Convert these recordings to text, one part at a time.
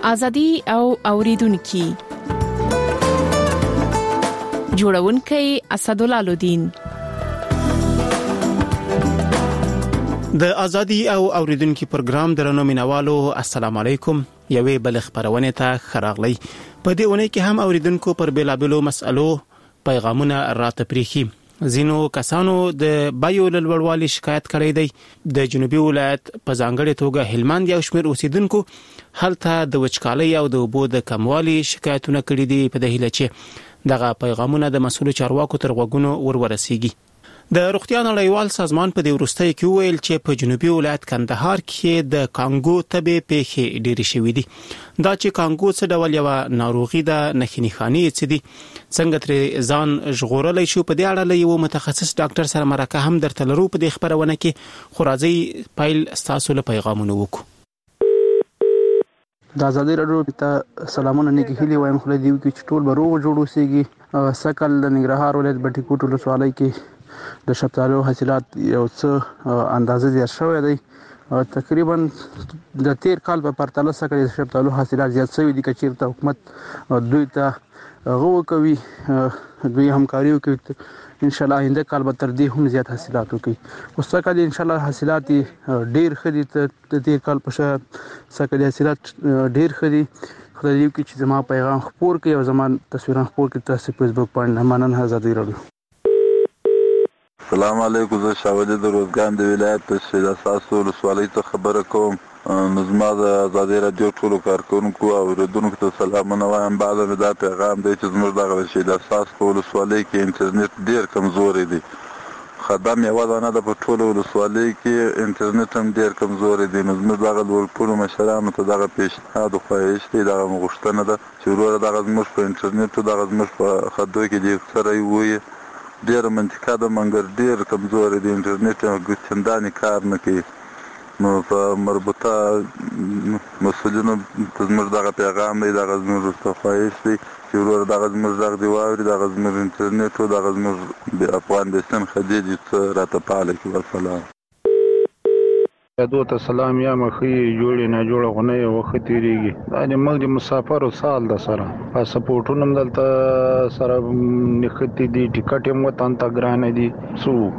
ازادي او اوریدونکو جوړونکي اسدالله لودین د ازادي او اوریدونکو پروګرام درنو مینوالو السلام علیکم یوې بل خبرونه ته خراغلی په دې ونه کې هم اوریدونکو پر بیلابلو مسالو پیغامونه راته پریخي زینو کسانو د بایو لړوالي شکایت کړی دی د جنوبي ولایت په ځانګړي توګه هلمند یو شمېر اوسیدونکو هلته د وچکالۍ او د اوبو د کموالي شکایتونه کړي دي په دهیله چې دغه پیغامونه د مسؤل چارواکو تر غوږونو ورسیږي د روغتیا نړیوال سازمان په دې وروستۍ کې ویل چې په جنوبي ولایت کندهار کې د کانګو تبې پیښې ډېرې شوې دي دا چې کانګو څه ډول یو ناروغي ده نښې خاني څه دي څنګه تر ځان ژغورلای شو په دې اړه له یو متخصص ډاکټر سره مرکه هم درته لرو په دې خبرونه کې خورازي پایل تاسو له پیغامونو وکړو د ازادي راډیو ته سلامونه نیکی هیلې وایم خو دې کې ټول به روغ جوړ اوسېږي سکل د ننګرهار ولایت بټي کوټ ولسوالۍ کې د شفتالو حاصلات یو څه اندازه زیات شوی دی تقریبا د تیر کال په پرتله سره د شفتالو حاصلات زیات شوي دي چې چیرته حکومت دوی ته غو کوي دوی همکاري کوي ان شاء الله آینده کال به تر دې هم زیات حاصلات وکړي اوس کال ان شاء الله حاصلات ډیر خدي د تیر کال په شان سره حاصلات ډیر خدي خدای دې کې چې زما پیغام خپور کړي او زما تصویرونه خپور کړي تاسو فیسبوک باندې مننه ازادي راډیو السلام علیکم زه شاولی د روزګان د ولایت په شید اساسو ولسوالۍ ته خبره کوم نو زما د ازادي راډیو ټولو کارکونکو او اوریدونکو ته سلامونه وایم بعد دا پیغام دی چې زموږ دغه شید اساس په ولسوالۍ کې انټرنیټ ډیر کمزوري دی خدام یو ځانه د په ټولو ولسوالۍ کې انټرنیټ هم ډیر کمزوري دی نو زموږ دغه ولپونو مشرانو ته دغه پیشنهاد خو یې شته دغه غوښتنه ده چې ورور دغه زموږ په انټرنیټ او دغه زموږ په خدو کې دی سره وي ډیر منطقه د منګر ډیر کمزوري دی انټرنیټ څنداني کار نه کوي نو په مربوطه مسؤلینو زموږ دغه پیغام دی دغه زموږ ته خواهش دی چې ورور دغه زموږ دغه دی واوري دغه زموږ انټرنیټ او دغه زموږ د افغان دستن خدیجې راته پاله کې والسلام دو ته سلام یا مخې جوړې نه جوړه غونه وخت تیریږي دا د موږ د مسافر سال د سره پاسپورټونه دلته سره نختی دي ټیکټ هم وطن ته ګران دي څوک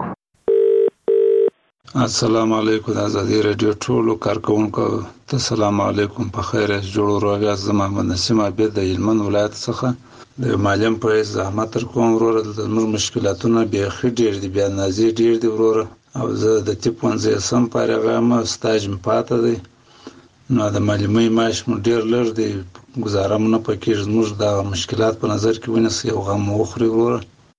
السلام علیکم د ازادي راډیو ټولو کارکونکو ته سلام علیکم په خیر جوړ روغ زما نسیم عبد د هلمند ولایت څخه د معلم په زحمت تر کوم ورور د مشکلاتونه بیا خډیر دي بیا نازي ډیر دي ورور او زه د تیپ 15 سم پارغه سټاج پاتې دی نو د معلومي معاش مو ډیر لږ دی گزاره مونږ پکې زموږ د مشکلات په نظر کې ونیسي او غو مخري ورور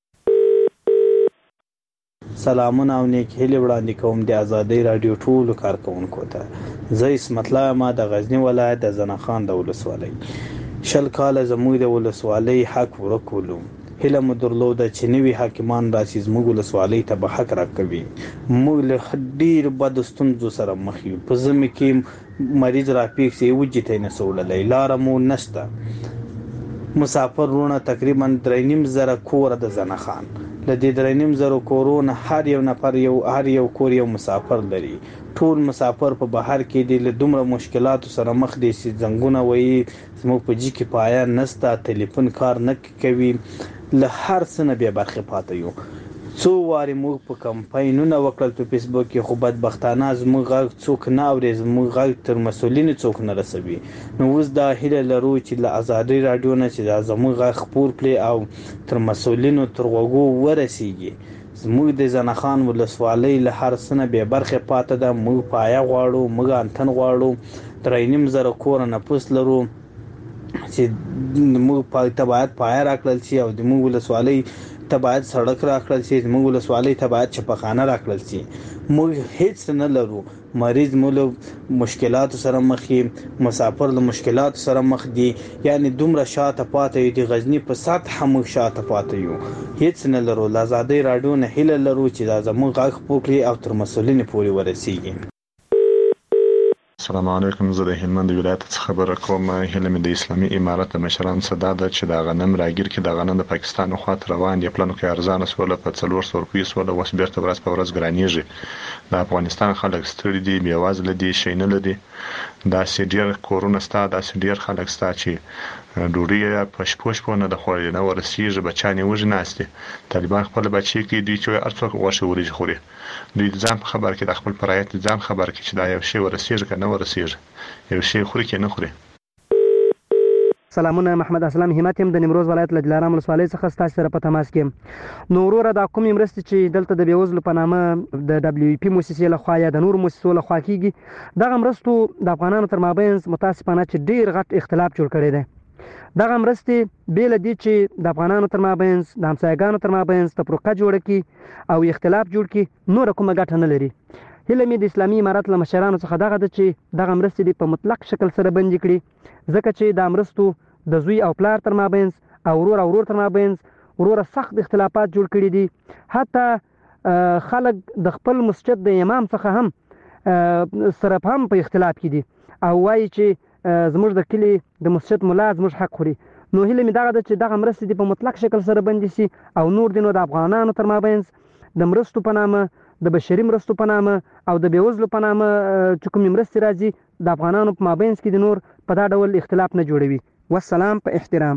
سلامونه او نیک هیله وړاندې کوم د ازادي راډیو ټولو کارکونکو ته زه اسمت الله ما د غزنی ولایت د زنخان د ولسوالۍ شل کال زموږ د ولسوالۍ حق ورکولو هله مدرلوده چې نوی حاکمان راشي زموږ ولسوالۍ ته به حق راکوي موږ له ډیر بد ستونزو سره مخ یو په زمي کې مریض راپیښ سي وجته نه سوللې لار مو نشته مسافر رونه تقریبا 3.5 کور د زنخان لدې 3.5 کورونه هر یو نفر هر یو کور یو مسافر لري ټول مسافر په بهر کې دي له دومره مشکلاتو سره مخ دي چې زنګونه وایي زموږ په جې کې پایا نستا ټلیفون کار نه کوي له هر څه نه بیا برخه پاتې یو څو واري موږ په کمپاینونه وکړل په فیسبوک کې خو بدبختانه زموږ غږ څوک نه اوري زموږ غږ تر مسولینو څوک نه رسوي نو اوس دا هیله لرو چې له ازادي راډیو نه چې زموږ غږ خپور کړي او تر مسولینو تر وګو ورسیږي زموږ د زنخان ولسوالۍ له هر څه نه به برخه پاتې ده موږ پایا غواړو موږ انتن غواړو 3.5 کور نه پوس لرو چې موږ پاتې پایا راکړل شي او د موږ ولسوالۍ ته باید سړک راکړل شي موږ ولسوالۍ ته باید چپخانه راکړل شي موږ هیڅ نه لرو مریض مول مشکلات سره مخ مسافر له مشکلات سره مخ دي یعنی دومره شاته پاتې دي غزنی په سطح موږ شاته پاتې یو هیڅ نه لرو ازادي راډیو نه هله لرو چې زموږ غږ پوکړي او تر مسولین پورې ورسیږي السلام علیکم. زه د هلمند ولایت څخه خبره کوم. هیله مې د اسلامي امارت د مشرانو څخه دا ده چې د غنم راګیر کې د غنم د پاکستان خواته روان دي. پلانو کې ارزانه سوله په 400 روپیو سوله، اوس بیرته ورځ په ورځ ګرانیږي. د افغانستان خلک ستړي دي، بېوزله دي، شی نه لري. داسې ډېر کورونه ستا، داسې ډېر خلک ستا چې ډوډۍ په شپو نه د خوړلې نه ورسېږي، بچیان یې وږي ناست دي. طالبان خپل بچي کې دوی چې هر څوک غوښې وریجې خوري. دوی د ځان په خبر کې، د خپل پرایت د ځان خبر کې چې دا یو شی ورسېږي که نه ورسېږي، یو شی خوري که نه خوري. سلامونه، محمد اسلام همت يم د نیمروز ولایت له دلارام ولسوالۍ څخه ستاسو سره په تماس کې. نو وروره دا کومې مرستې چې دلته د بېوزلو په نامه د WFP موسسې لخوا یا د نورو موسسو لخوا کېږي، دغه مرستو د افغانانو تر مابینځ متاسفانه چې ډېر غټ اختلاف جوړ کړی دی. دغه مرستې بې له دې چې د افغانانو تر مابینځ، د همسایګانو تر مابینځ تفرقه جوړه کړي او اختلاف جوړ کړي، نوره کومه ګټه نه لري. هیله مې د اسلامي امارت له مشرانو څخه دغه ده چې دغه مرستې دې په مطلق شکل سره بندي کړي، ځکه چې دا مرستو د زوی او پلار تر مابینځ او ورور او ورور تر مابینځ وروره سخت اختلافات جوړ کړي دي. حتی خلک د خپل مسجد د امام څخه هم سره هم په اختلاف کې دي او وایي چې زموږ د کلي د مسجد ملا زموږ حق خوري. نو هیله مې دغه ده چې دغه مرستې دې په مطلق شکل سره بندي سي او نور دي نو د افغانانو تر مابینځ د مرستو په نامه، د بشري مرستو په نامه او د بېوزلو په نامه چې کومې مرستې راځي، د افغانانو په مابینځ کې د نور په دا ډول اختلاف نه جوړوي. والسلام په احترام.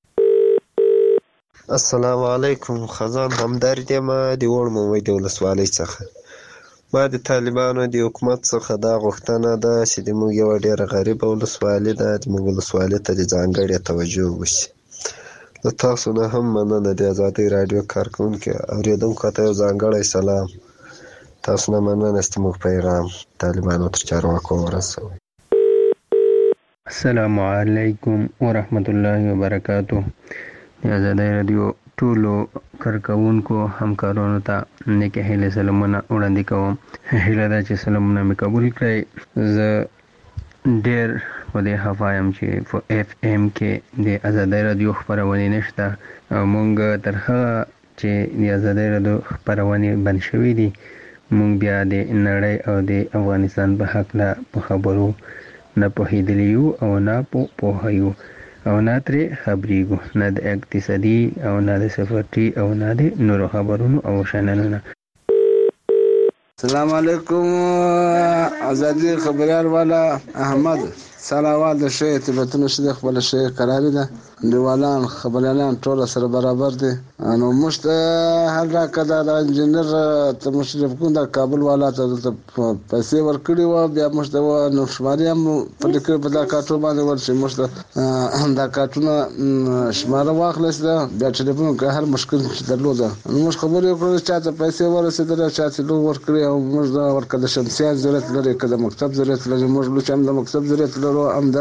السلام علیکم. خزان همدرد یم د وړ مومید ولسوالۍ څخه. ما د طالبانو د حکومت څخه دا غوښتنه ده چې د موږ یوه ډېره غریبه ولسوالي ده، د موږ ولسوالۍ ته د ځانګړې توجه وشي. له تاسو نه هم مننه د ازادۍ راډیو کارکوونکي اورېدونکو ته یو ځانګړی سلام. تاسو نه مننه چې موږ پیغام طالبانو تر چارواکو ورسوئ. السلام علیکم ورحمت الله وبرکاتو. د ازادۍ راډیو ټولو کارکوونکو همکارانو ته نیکې هیلې سلامونه وړاندې کوم. هیله ده چې سلامونه مې قبول کړئ. زه ډېر په دې خفه یم چې په FM کې د ازادۍ راډیو خپرونې نشته او مونږ تر هغه چې د ازادۍ راډیو خپرونې بند شوي دي، مونږ بیا د نړۍ او د افغانستان په هکله په خبرو نه پوهېدلی یو او نه پوهه یو او نه ترې خبرېږو، نه د اقتصادي او نه د سفرتي او نه د نورو خبرونو او شننونه. السلام علیکم. ازادي خبريال والا احمد سلاوال د شی تبتون شي خپل شی قرار ده. دیوالان خبريالان ټول سره برابر دي. نو مشت هر راکدا د انجنیر ته مشرف کوم د کابل والا ته پیسې ورکړي و، بیا مشت نو شماري هم په لیکل په دا کارټو باندې ورشي. مشت دا کارټونه شماره واخلص ده، بیا ټلیفون که هر مشکل درلوده نو مش خبرې وکړو چې ته پیسې ورسېدل، چې لو ورکړي او موږ دا ورکړه شمسیان ضرورت لري، کله مکتب ضرورت لري، موږ لو چې د مکتب ضرورت لرو، هم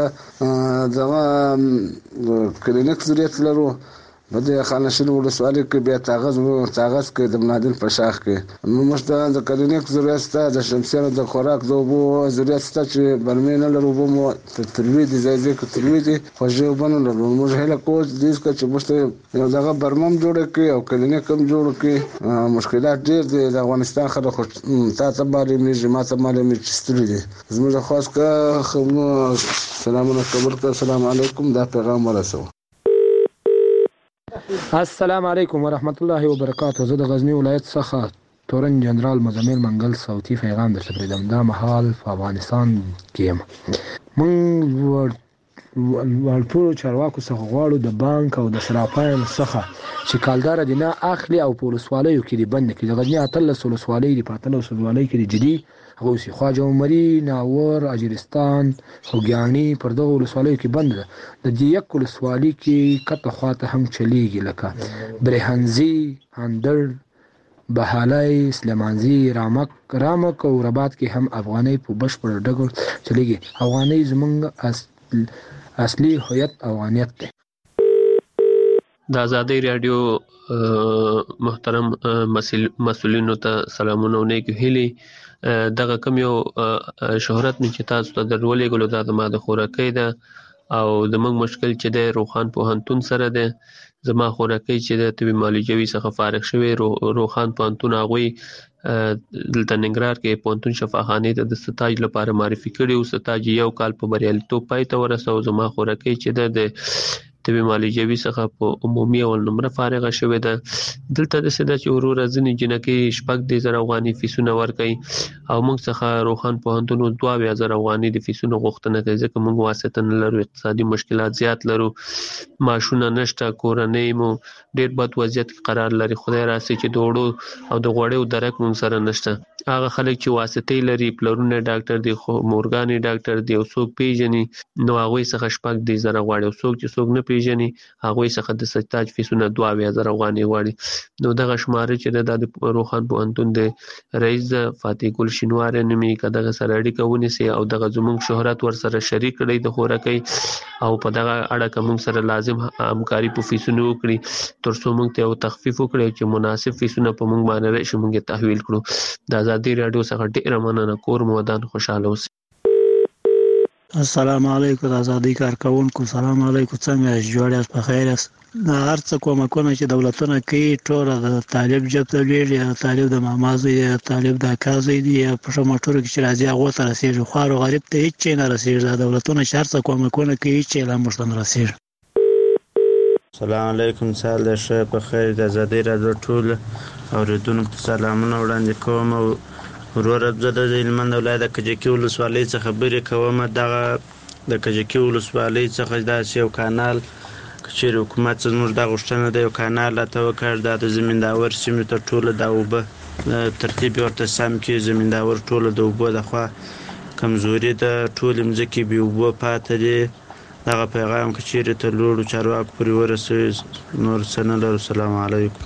د کلینیک ضرورت لرو. په دې خانشین ولسوالۍ کې بیا تاغز کې د منادل په شاخ کې نو موږ د کلینیک ضرورت شته، د شمسیانو د خوراک د اوبو ضرورت شته چې برمې نه لرو، اوبه مو تروي دي، ځای کې تروي دي، خوږې اوبه نه لرو. موږ هیله کوو چې چې موږ یو دغه برمه هم جوړه کړي او کلینیک هم جوړ کړي. مشکلات ډېر دي د افغانستان خلک، خو تا ته معلومېږي، ما ته معلومېږي چې ستړي دي. زموږ خاص که سلامونه قبول کړه. السلام علیکم. دا پیغام ورسوه. السلام علیکم ورحمت الله وبرکاتو. زه د غزنی ولایت څخه تورن جنرال مزمل منګل صوتي پیغام درته پرېږدم. دا مهال په افغانستان کې یم. موږ ټولو چارواکو څخه غواړو د بانک او د صرافانو څخه چې کالدار دي نه اخلي او په ولسوالیو کې دي بند کړي. د غزني 18 ولسوالۍ دي، په 18 ولسوالۍ کې دي جدي هغه اوسي. خواجه عمري، ناور، اجرستان، خوږیاڼي پر دغه ولسوالیو کې بند ده. د دې یک ولسوالۍ کې کته خواته هم چلیږي، لکه برهنزي، هندړ، بهالای، سلیمانزي، رامک او رباط کې هم افغانۍ په بشپړ ډول چلیږي. افغانۍ زموږ اصلي هویت افغانیت دی. د ازادۍ راډیو محترم مسؤلینو ته سلامونه او نیک هیلې. دغه کوم یو شهرت مې چې تاسو ته درولېږلو دا زما د خوراکۍ ده او د موږ مشکل چې د روخان پوهنتون سره ده. زما خورکۍ چې د طبي معالجوي څخه فارغ شوی روخان پوهنتون هغوی دلته ننګرهار کې پوهنتون شفاخانې ته د ستاج لپاره معرفي کړي او ستاج یو کال په بریالیتوب پای ته ورسو. زما خورکۍ چې د طبي معالجوي څخه په عمومي اول نمره فارغه شوې ده. دلته د سده چې وروره ځینې جنکۍ 14,000 افغاني فیسونه ورکوي او موږ څخه روخان پوهنتون 22,000 افغاني د فیسونو غوښتنه کوي ځکه موږ واسطه نه لرو، اقتصادي مشکلات زیات لرو، معاشونه نشته، کورنۍ مو ډېر بد وضعیت کې قرار لري. خدای راسي چې د وړو او د غوړیو درک موږ سره نشته. هغه خلک چې واسطې لري، پلرونه ډاکټر دي، مورګانې ډاکټر دي او څوک پیژني، نو هغوی څخه 14,000 غواړي او څوک چې څوک نه پیژني هغوی څخه د ستاج فیسونه 22,000 افغاني غواړي. نو دغه شماره چې د روخان پوهنتون د رئیس فاتح ګل شینواری نومي که دغه سره اړیکه ونیسي او دغه زموږ شهرت ورسره شریک کړي د خورکۍ او په دغه اړه که موږ سره لازم همکاري په فیسونو وکړي تر څو موږ ته یو تخفیف وکړي چې مناسب فیسونه په موږ باندې راشي موږ یې تحویل کړو. د ازادي راډیو څخه ډېره مننه. کور مو ودان خوشحاله اوسئ. السلام علیکم ازادي کارکونکو. سلام علیکم، څنګه جوړ یاست؟ په خیر یاست؟ هر څه کومکونه چې دولتونه کوي ټول د طالب جب ته لري، طالب د مامازي، طالب د کازي دي په شمټور کې چې راځي هغه ته رسیږي، خو غریب ته هیڅ نه رسیږي. دولتونه هر څه کومکونه کوي چې لا مرستن رسیږي. السلام علیکم، سال د شه په خیر. د ازادي راډیو ټول اوریدونکو ته سلامونه وړاندې کوم. او ورور زه د هلمند ولایت د کجکي ولسوالۍ څخه خبرې کوم. دغه د کجکي ولسوالۍ څخه داسې یو کانال چې حکومت زموږ د غوښتنه د یو کانال راته وکړ، دا د زمینداور سیمې ته ټوله د اوبه ترتیب ورته سم کړي. زمینداور ټوله د اوبو لخوا کمزوري ده، ټولې مځکې بې اوبو پاتې دي. دغه پیغام که چیرې تر لوړو چارواکو پورې ورسوي نور څه نه لرو. السلام علیکم.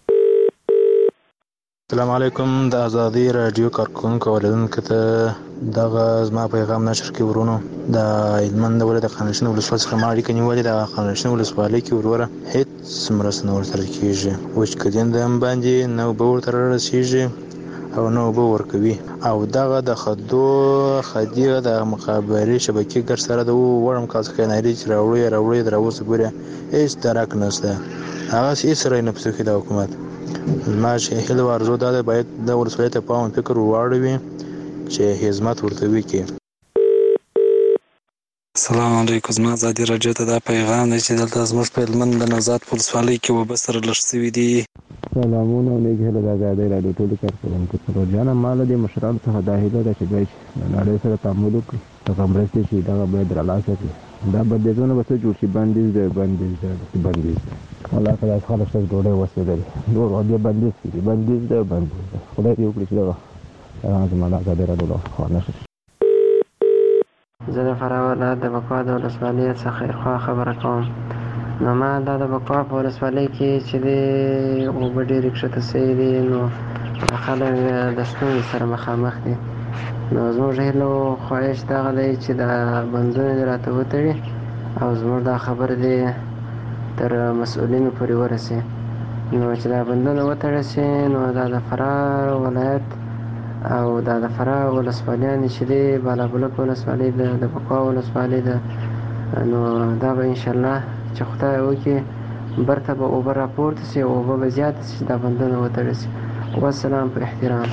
السلام علیکم. د ازادي رادیو کارکونکو اوریدونکو ته دغه زما پیغام نشر کې ورونو د هلمند ولایت د خانشین ولسوالۍ څخه ما اړیکه نیولې. د خانشین ولسوالۍ کې وروره هیڅ مرسته نه ورسره کېږي. وچکدین د هم باندې نه اوبه ورته رارسېږي او نه اوبه ورکوي. او دغه د خدي د مخابرې شبکې ګر سره د وړم کال څخه ناري چې راوړي تر اوسه پورې هیڅ درک نشته. هغسې هیڅ رای نه پسې د حکومت. زما چې هیله ارزو دا ده باید د ولسوالۍ ته پام فکر واړوي چې خدمت ورته وکړي. السلام علیکم. زما ازادي راډیو ته دا پیغام دی چې دلته زموږ په هلمند د نوزاد په ولسوالۍ کې اوبه سره لږ شوي دي. سلامونه او نیک هیله د ازادۍ راډیو ټولو کارکوونکو ته. جانه ما له دې مشرانو څخه دا هیله ده چې دوی د نړۍ سره تعامل وکړي، دغه مرستې چې دغه باید رالاسه کړي. دا بندیزونه به څه جوړ شي؟ بندیز الله تعالی خلک ته ډوډۍ وسېدلې نور بیا بندیز ده. خدای دې وکړي چې دغه زما د ازادۍ راډیو له خوا نشر شي. زه د فراه ولایت د بکوا د ولسوالۍ څخه خیرخوا خبره کوم. نو ما دا د بکوا په ولسوالۍ کې چې د اوبه ډېرې کښته سوي دي، نو خلک د ستونزې سره مخامخ دي. نو زموږ هیله او خواهش دغه دی چې دا بندونه دې راته وتړي او زموږ دا خبره دې تر مسؤلینو پورې ورسي. نو چې دا بندونه وتړل سي نو دا د فراه ولایت او دا د فراه ولسوالیانې چې دی بالابلوک ولسوالۍ د بکوا ولسوالۍ ده، نو دا به انشاءالله چې خدای وکړي برته به اوبه راپورته سي، اوبه به زیاته سي چې دا بندونه وتړل سي. والسلام په احترام.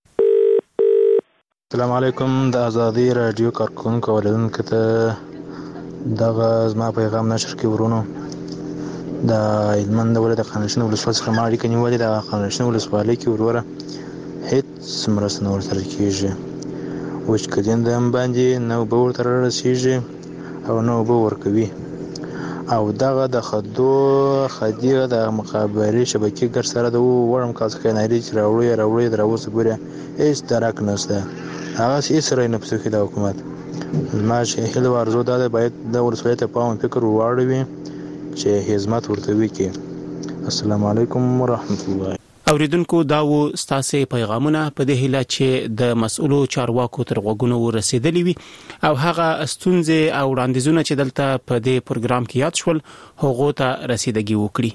السلام علیکم. د ازادي راډیو کارکونکو اوریدونکو ته دغه زما پیغام نشر کې ورونو د هلمند ولایت د خانشین ولسوالۍ څخه ما اړیکه نیولې. د خانشین ولسوالۍ کې وروره هیڅ مرسته نه ورسره کېږي. وچکدین د هم باندې نه اوبه ورته رارسېږي او نه اوبه ورکوي. او دغه د خدي د مخابرې شبکې ګر سره د وړم کال څخه ناري چې راوړي تر اوسه پورې هیڅ درک نشته. هغسې هیڅ رای نه پسې د حکومت. زما چې هیله ارزو دا ده باید د ولسوالۍ ته پام فکر واړوي چې خدمت ورته وکړي. السلام علیکم ورحمت الله. اوریدونکو دا و ستاسو پیغامونه په دې هیله چې د مسؤلو چارواکو تر غوږونو ورسېدلی وي او هغه ستونزې او وړاندیزونه چې دلته په دې پروګرام کې یاد شول هغه ته رسیدګي وکړي.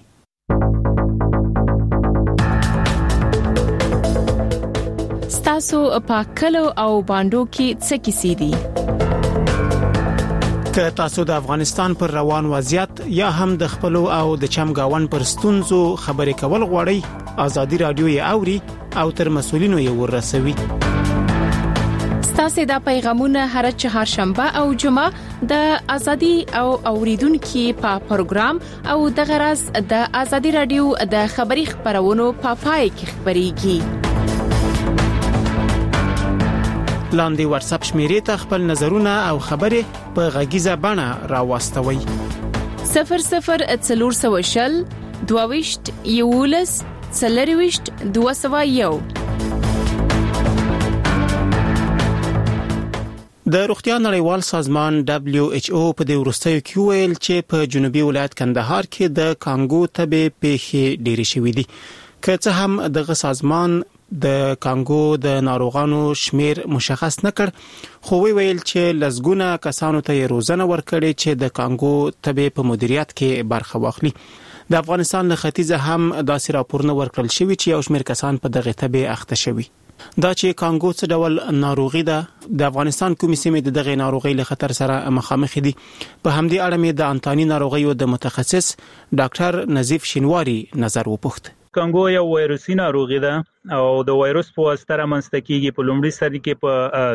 ستاسو په کلو او باندو کې څه کیسې دي؟ که تاسو د افغانستان پر روان وضعیت یا هم د خپل او د چمګاون پر ستونزو خبرې کول غواړئ ازادي رادیو یې اوري او تر مسولینو یې ورسوي. ستاسو د پیغامونه هر چهارشنبه او جمعه د ازادي او اوریدونکو په پروګرام او د غرض د ازادي رادیو د خبري خبرونو په پای کې خبريږي. لاندې واتس اپ شمیرې ته خپل نظرونه او خبرې په غږیزه بڼه راوستوي. 0040 22 یولس 22 201. د روغتیا نړیوال سازمان WHO په د ورستیو کې ویل چې په جنوبي ولایت کندهار کې د کانګو تبې پیښې ډېرې شوې دي. که څه هم دغه سازمان د کانګو د ناروغانو شمیر مشخص نکړ، خو ویل چې لزګونه کسانو ته روزنه ورکړي چې د کانګو تبې په مدیریت کې برخه واخلي. د افغانستان له ختیځه هم داسې راپورونه ورکړل شوي چې یو شمیر کسان په دغه تبې اخته شوي. دا چې کانګو څه ډول ناروغي ده، د افغانستان کومې سیمې دغه ناروغي له خطر سره مخامخ دي، په همدې اړه مې د انتاني ناروغیو د متخصص ډاکټر نظیف شینواری نظر وپوښت. کانګو یو وایروسي ناروغي ده او د وایروس په واسطه رامنځته کیږي. په لومړي سر کې په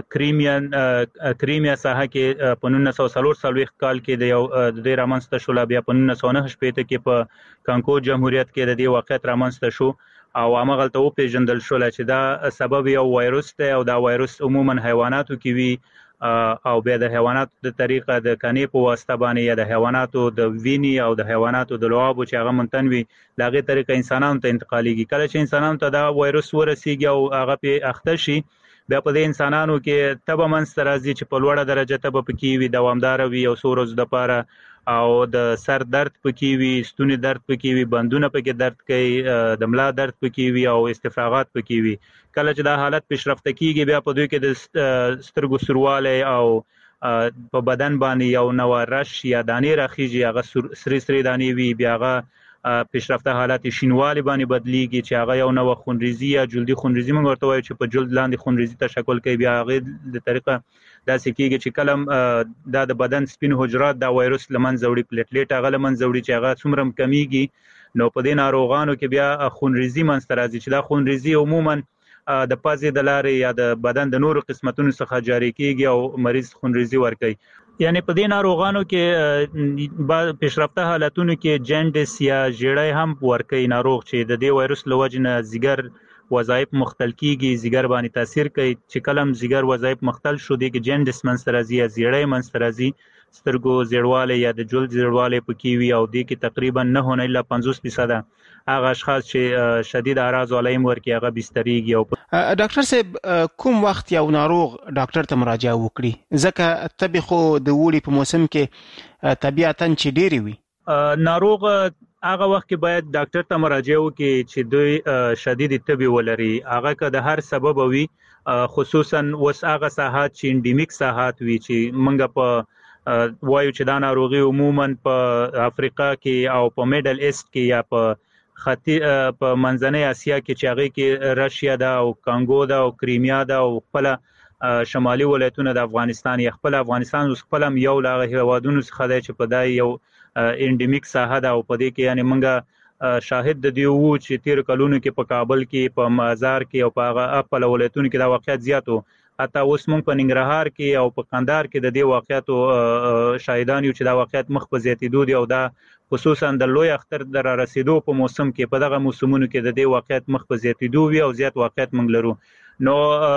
کریمیا ساحه کې په 1940 کال کې د رامنځته شو، بیا په 1998 کې په کانګو جمهوریت کې د دې واقعیت رامنځته شو او هغه ته پیژندل شو چې دا سبب یو وایروس دی او دا وایروس عموما حیواناتو کې وي او بیا د حیواناتو د طریقه د کنې په واسطه باندې یا د حیواناتو د ویني او د حیواناتو د لعابو چې هغه منتنوي لاغه طریقه انسانانو ته انتقالېږي. کله چې انسانانو ته دا وایروس ورسیږي او هغه په اخته شي، بیا په دې انسانانو کې تبه منځته راځي چې په لوړه درجه تبه پکې وي، دوامدار وي او څو ورځې لپاره، او د سر درد پکې وي، ستوني درد پکې وي، بندونه پکې درد کوي، د ملا درد پکې وي او استفراغات پکې وي. کله چې دا حالت پیشرفته کیږي، بیا په دوی کې د سترګو سرواله او په بدن باندې یو نو رش یا دانې راخیږي، هغه سری دانې وي، بیا هغه پیشرفته حالت شینوالي باندې بدلیږي چې هغه یو نو خونریزي یا جلدي خونریزي موږ ورته وایو چې په جلد لاندې خونریزي تشکل کوي. بیا هغه د طریقه داسې کیږي چې کلم د بدن سپین حجرات دا وایروس لمنځه وړي، پلیټلیټ هغه لمنځه وړي چې هغه څومره کمیږي، نو په دې ناروغانو کې بیا خونریزي منځته راځي چې دا خونریزي عموما د پازې د لارې یا د بدن د نورو قسمتونو څخه جاری کیږي او مریض خونریزي ورکوي. یعنی په دې ناروغانو کې پیشرفته حالتونو کې جنډس یا ژیړی هم ورکوي ناروغ چې د دې وایروس له وجې نه ځیګر وظایف مختل کیږي، ځیګر باندې تاثیر کوي. چې کلم ځیګر وظایف مختل شو، دي کې جنډس منځته راځي یا ژیړی منځته راځي، سترګو زیړواله یا د جلد زیړواله پکې وي او دي کې تقریبا 9 نه الا 50% هغه اشخاص چې شدید اعراض علایم ورکي هغه بستريږي. او ډاکټر صاحب کوم وخت یو ناروغ ډاکټر ته مراجعه وکړي؟ ځکه تبې خو د وړي په موسم کې طبيعتاً چې ډېری وي. ناروغ هغه وخت کې باید ډاکټر ته مراجعه وکړي چې دوی شدید تبې ولري. هغه که د هر سبب وي، خصوصا وس هغه ساحات چې انډیمیک ساحات وي چې منګه په وایو چې دا ناروغي عموما په افریقا کې او په میډل ایست کې یا په منځنۍ اسیا کې چې هغه کې راشیا ده او کانګو ده او کریمیا ده او خپل شمالي ولایتونه د افغانستان یا خپل افغانستان خپل یو لاغه هوادونو څخه دی چې په دای یو انډیمیک ساحه ده او په دې کې یعنی منګه شاهد د دیو چې تیر کلونو کې په کابل کې په مزار کې او په خپل ولایتونو کې دا واقعیت زیاتو، حتی اوس موږ په ننګرهار کې او په قندهار کې د دې واقعیتو شاهدان یو چې دا واقعیت مخ په زیاتېدو دي او دا خصوصا د لوی اختر در رسیدو په موسم کې په دغه موسمونو کې د دې واقعیت مخ په زیاتېدو وي او زیات واقعیت موږ لرو. نو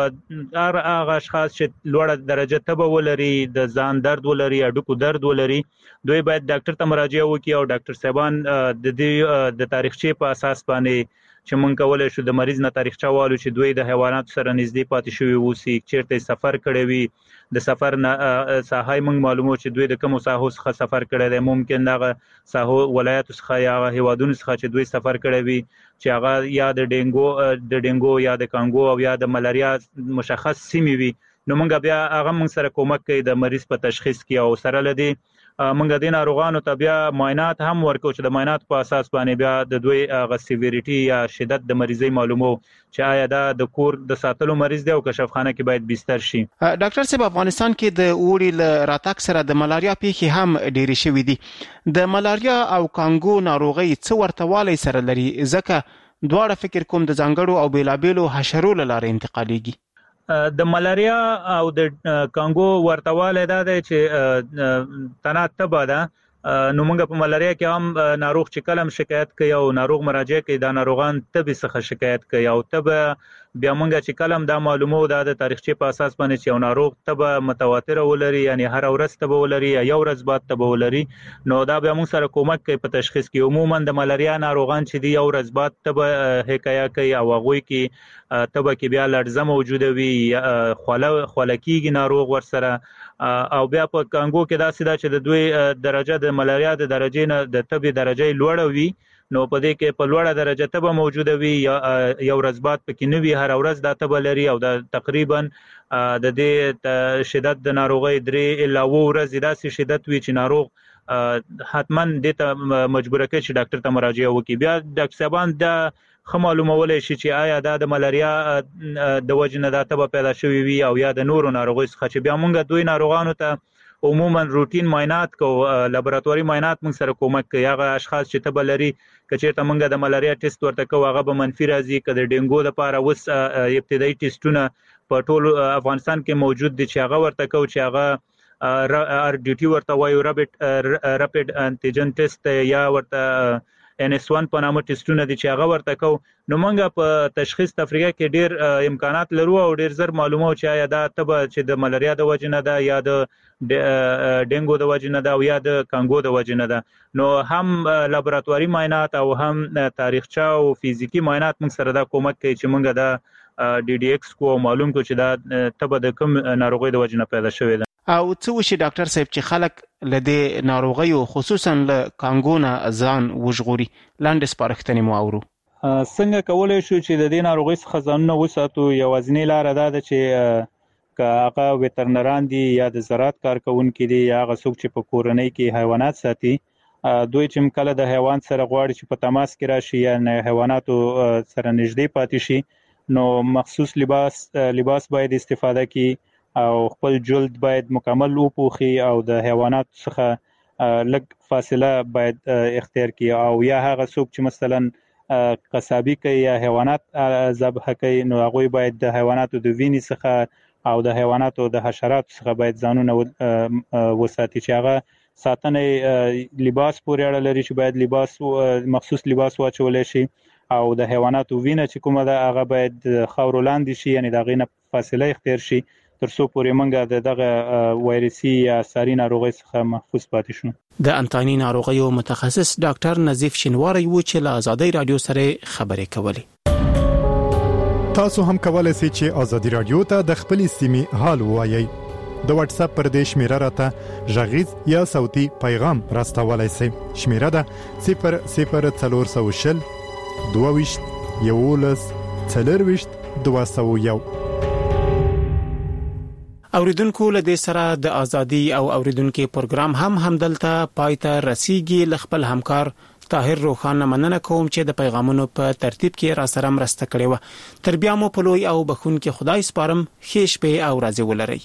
هغه اشخاص چې لوړه درجه تبه ولري، د ځان درد ولري، اډوکو درد ولري، دوی باید ډاکټر ته مراجعه وکړي او ډاکټر صاحبان د دې د تاریخچې په اساس باندې چې مونږ کولای شو د مریض نه تاریخچه والو چې دوی د حیواناتو سره نږدې پاتې شوی وسی، چیرته سفر کړی وي، د سفر نه ساحه مونږ معلومو چې دوی د کوم ساحو څخه سفر کړی دی، ممکن هغه ساحو ولایت څخه یا هیوادونو څخه چې دوی سفر کړی وي چې هغه یا د ډینګو یا د کانګو او یا د ملاریا مشخص سیمې وي، نو موږ بیا هغه موږ سره کومک کوي د مریض په تشخیص کې او سره لدی موږ د ناروغانو ته بیا معاینات هم ورکو چې د معاینات په اساس باندې بیا د دوی غ سیویریټي یا شدت د مریضي معلومو چې آیا دا د کور د ساتلو مریض دی او کشفخانه کې باید بستر شي. ډاکټر صاحب افغانستان کې د اوړي ل راتګ سره د ملاریا پیښې هم ډېرې شوې دي. د ملاریا او کانګو ناروغي څه ورتهوالی سره لري ځکه دواړه فکر کوم د ځانګړو او بیلابیلو حشرو له لارې انتقالیږي؟ د ملاریا او د کانګو ورتهوالی دا دی چې تنه تبه ده. نو موږ په ملاریا کې هم ناروغ چې کلم شکایت کوي او ناروغ مراجعه کوي دا ناروغان تبه څخه شکایت کوي او تبه بیا موږ چې کلم دا معلومو دا د تاریخچې په اساس باندې چې ناروغ تبه متواتره ولري یعنی هر ورځ تبه ولري یا یو ورځ بعد تبه ولري نو دا بیا موږ سره کومک کوي په تشخیص کې. عموما د ملاریا ناروغان چې دی یو ورځ بعد تبه حکایه کوي او هغه کې تبه کې بیا لړزه موجوده وي خولکیږي ناروغ ورسره او بیا په کانګو کې دا سیده چې د دوی درجه د ملاریا د درجې نه د تبه درجه لوړه وي نو په دې کې په لوړه درجه تبه موجوده وي یو ورځ بعد پکې نه وي هر ورځ دا تبه لري او دا تقریبا د دې شدت د ناروغي 3 الا 9 ورځې داسې شدت وي چې ناروغ حتما د ته مجبور کوي چې ډاکټر ته مراجعه وکړي. بیا ډاکټر صاحبان دا معلومولای شي چې آیا دا د ملاریا د وجې نه دا تبه پیدا شوی وي او یا د نورو ناروغیو څخه چې بیا موږ دوی ناروغانو ته عموما روټین معاینات کو لابراتواري معاینات موږ سره کومک کوي. هغه اشخاص چې تبه لري کچېرته موږ د ملاریا ټیسټ ورته کوو هغه به منفي راځي که د ډینګو لپاره اوس ابتدایي ټیسټونه په ټول افغانستان کې موجود دي چې هغه ورته کوو چې هغه RDT ورته وایو رپیډ انټیجن ټیسټ یا ورته NS1 په نامه ټیسټونه دي چې هغه ورته کوو. نو موږ په تشخیص تفریح کې ډیر امکانات لرو او ډیر زر معلومو چې آیا دا تبه چې د ملاریا د وجې نه ده یا د ډینګو د وجې نه ده او یا د کانګو د وجې نه ده. نو هم لابراتواري معاینات او هم تاریخچه او فزیکی معاینات موږ سره دا کومک کوي چې موږ دا DDX کو معلوم کو چې دا تبه د کوم ناروغي د وجې نه پیدا شوې ده. او څه وشي ډاکټر صاحب چې خلک لدې ناروغیو خصوصا له کانګو نه ځان وژغوري؟ لاندې سپارښتنې مو اورو. څنګه کولای شو چې د دې ناروغي څخه ځانونه وساتو؟ یوازینۍ لاره دا ده چې که هغه ویترنران دي یا د زراعت کارکونکي دي یا هغه څوک چې په کورنۍ کې حیوانات ساتي دوی چې کله د حیوان سره غواړي چې په تماس کې راشي یا حیواناتو سره نږدې پاتې شي نو مخصوص لباس باید استفاده کړي او خپل جلد باید مکمل وپوخي او د حیوانات څخه لږ فاصله باید اختیار کړي او یا هغه څوک چې مثلا قصابي کوي یا حیوانات ذبح کوي نو هغه باید د حیواناتو د وینې څخه او د حیواناتو د حشراتو څخه باید ځانونه وساتي چې هغه ساتنې لباس پورې اړه لري چې باید مخصوص لباس واچول شي او د حیواناتو وینه چې کومه ده هغه باید خاورو لاندې شي یعنی د هغې نه فاصله اختیار شي تر څو پورې موږ دغه وایرسي یا ساري ناروغۍ څخه محفوظ پاتې شو. د انتاني ناروغیو متخصص ډاکټر نظیف شینواری و چې له آزادۍ رادیو سره خبرې کولې. تاسو هم کولای شئ چې آزادۍ رادیو ته د خپل سیمې حال ووایي. د واتس اپ پر دې شمیره راته غږیز یا صوتي پیغام راستولای شئ. شمیره ده 00420 22 11 201. اوریدونکو له دې سره د ازادي او اوریدونکو پروګرام هم دلته پایته رسیدي. خپل همکار طاهر روخان مننه کوم چې د پیغامونو په ترتیب کې را سره مرسته کړې و. تر بیا مو په لوی او بخون کې خدای سپارم. ښه شپه او ورځ ولرئ.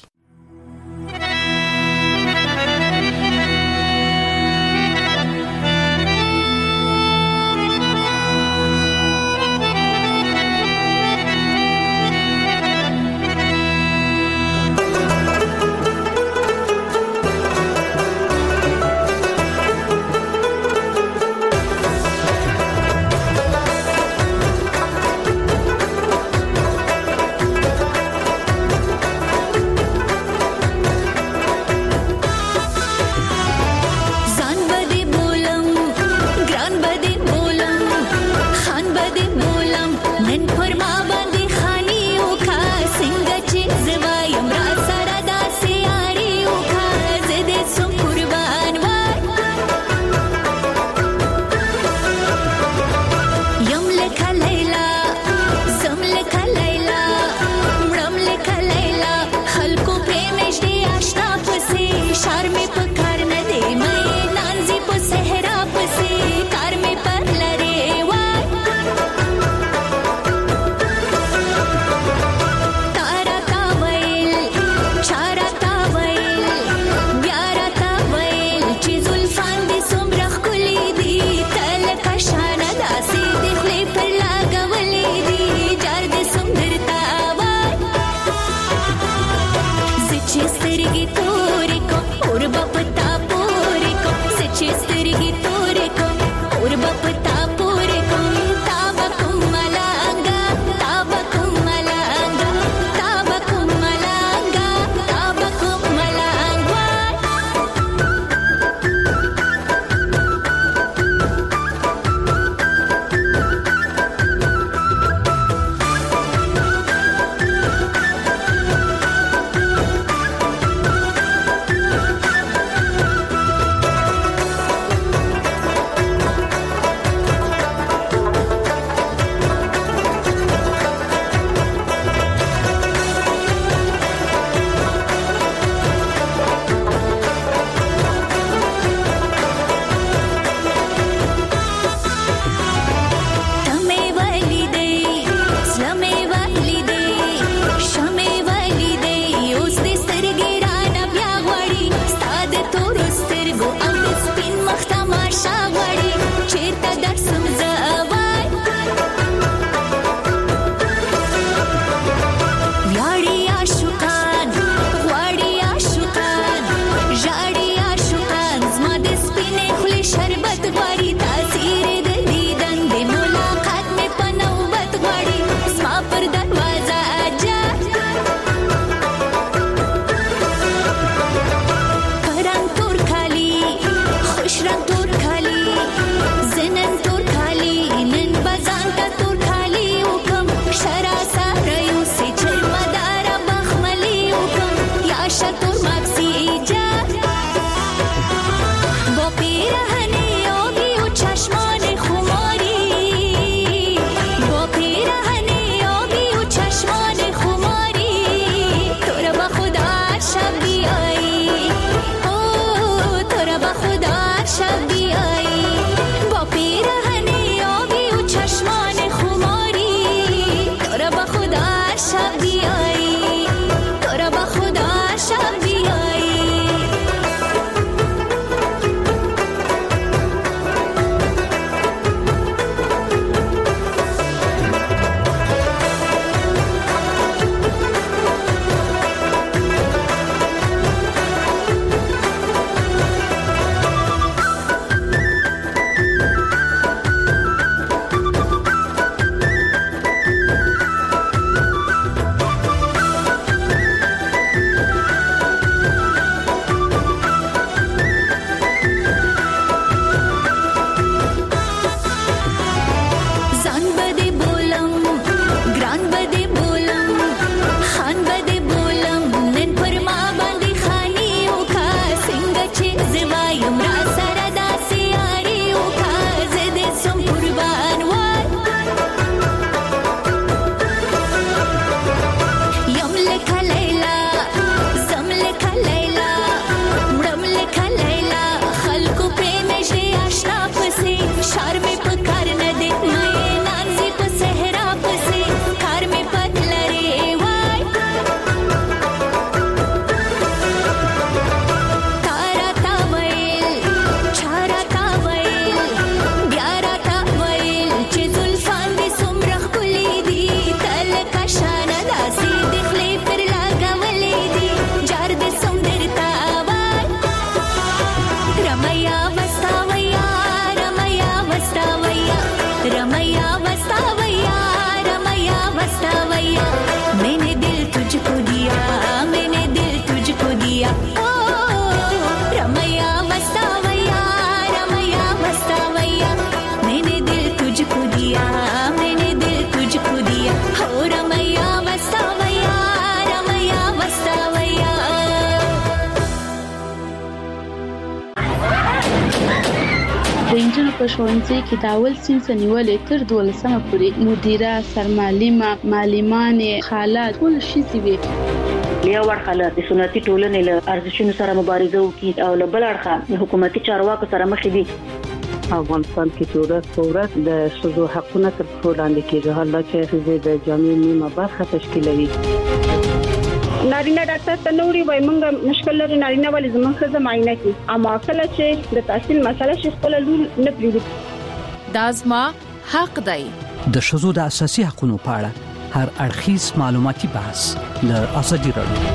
د انجنونو په ښوونځي کې د اول صنف نیولې تر 12مه پورې مدیره، سرمعلمه، معلمان، خاله ټول شي وي. یو ورخه د سنتي ټولنې له ارزښتونو سره مبارزه وکړي او له بل اړخه حکومتي چارواکو سره مخ دي. افغانستان کې ورځ د شذو حقونه تر څو لاندې کېږي، حالا چې د جامعې نیمه برخه تشکیلوي. نارینه ډاکټر ته نوري وای مونږ مشکل لري نارینه ولې زموږ خزه معاینه کوي، اما کله چې د تحصیل مسله شي خپل لور نه پریږدي. دا زما حق دی. د شذو د اساسي حقوقو په اړه هر اړخیز معلوماتي بحث د ازادي رادیو.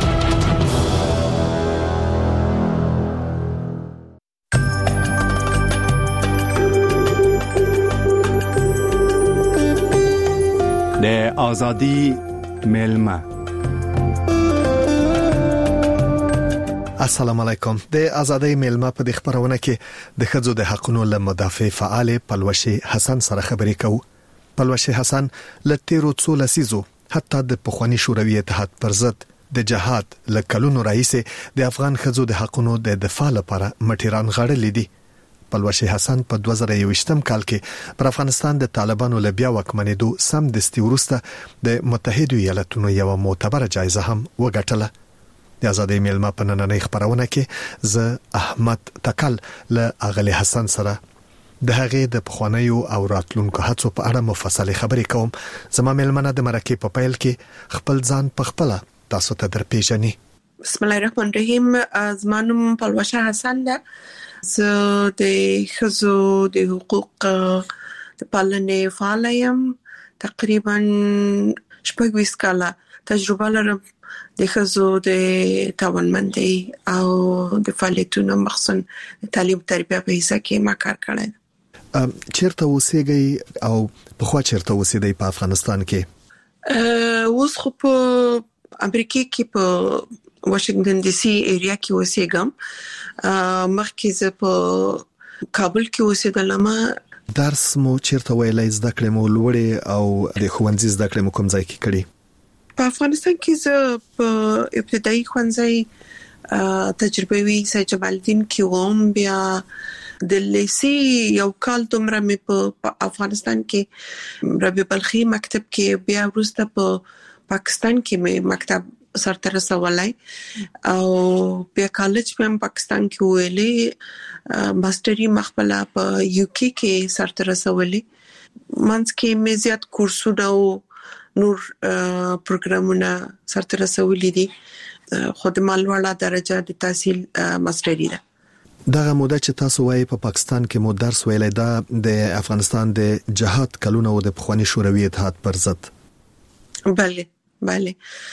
د ازادي ملما. السلام علیکم. د ازادۍ میلمه په د خبرونه کې د ښځو د حقوقو له مدافع فعال پلوشي حسن سره خبرې کوو. پلوشي حسن له تیرو څو لسیزو حتی د پخوانی شوروي اتحاد پر ضد د جهاد له کلونو راهیسې د افغان ښځو د حقوقو د دفاع لپاره مټیران غړلې دي. پلوشي حسن په 2021م کال کې پر افغانستان د طالبانو له بیا واکمنېدو سم دستي وروسته د متحده ایالاتونو یو معتبره جایزه هم وګټله. د ازادۍ میلمه په نننۍ خبرونه کې زه احمد تکل له اغلی حسن سره د هغې د پخوانیو او راتلونکو هڅو په اړه مفصل خبرې کوم. زما میلمنه د مرکې په پیل کې خپل ځان په خپل تاسو ته درپېژني. بسم الله الرحمن الرحیم. زما نوم پلوشه حسن ده. زه د ښځو د حقوق د پالنې فعال یم. تقریبا 26 کاله تجربه لرم د ښځو د توانمندۍ او د فعالیتونو مخصوصا د تعلیم تربیه په حصہ کې ما کار کړی. چیرته اوسېږئ او په خوا چیرته اوسېدئ په افغانستان کې؟ اوس خو په امریکا کې په واشنگټن ډي سي ایریا کې اوسېږم. مخکې زه په کابل کې اوسېدلم. درس مو چیرته ویلای، زده کړې مو لوړې او د ښوونځي زده کړې مو کوم ځای کې کړې؟ په افغانستان کې زه په ابتدایي ښوونځي تجربوي سید جمال الدین کې وم. بیا د لیسي یو کال دومره مې په افغانستان کې ربیع بلخي مکتب کې، بیا وروسته په پاکستان کې مې مکتب سرته رسولای او بیا کالج په پاکستان کې ویلې. ماستری مخبله په یو کې سرته رسولې. منځ کې مې زیات کورسونه او نور پروګرامونه سرته رسولې دي. خو د مالوړه درجه د تحصیل ماستری ده. دغه موده چې تاسو وایي په پاکستان کې مو درس ویلای، دا د افغانستان د جهاد کلونه او د پخوانی شوروي اتحاد پر ضد؟ بله.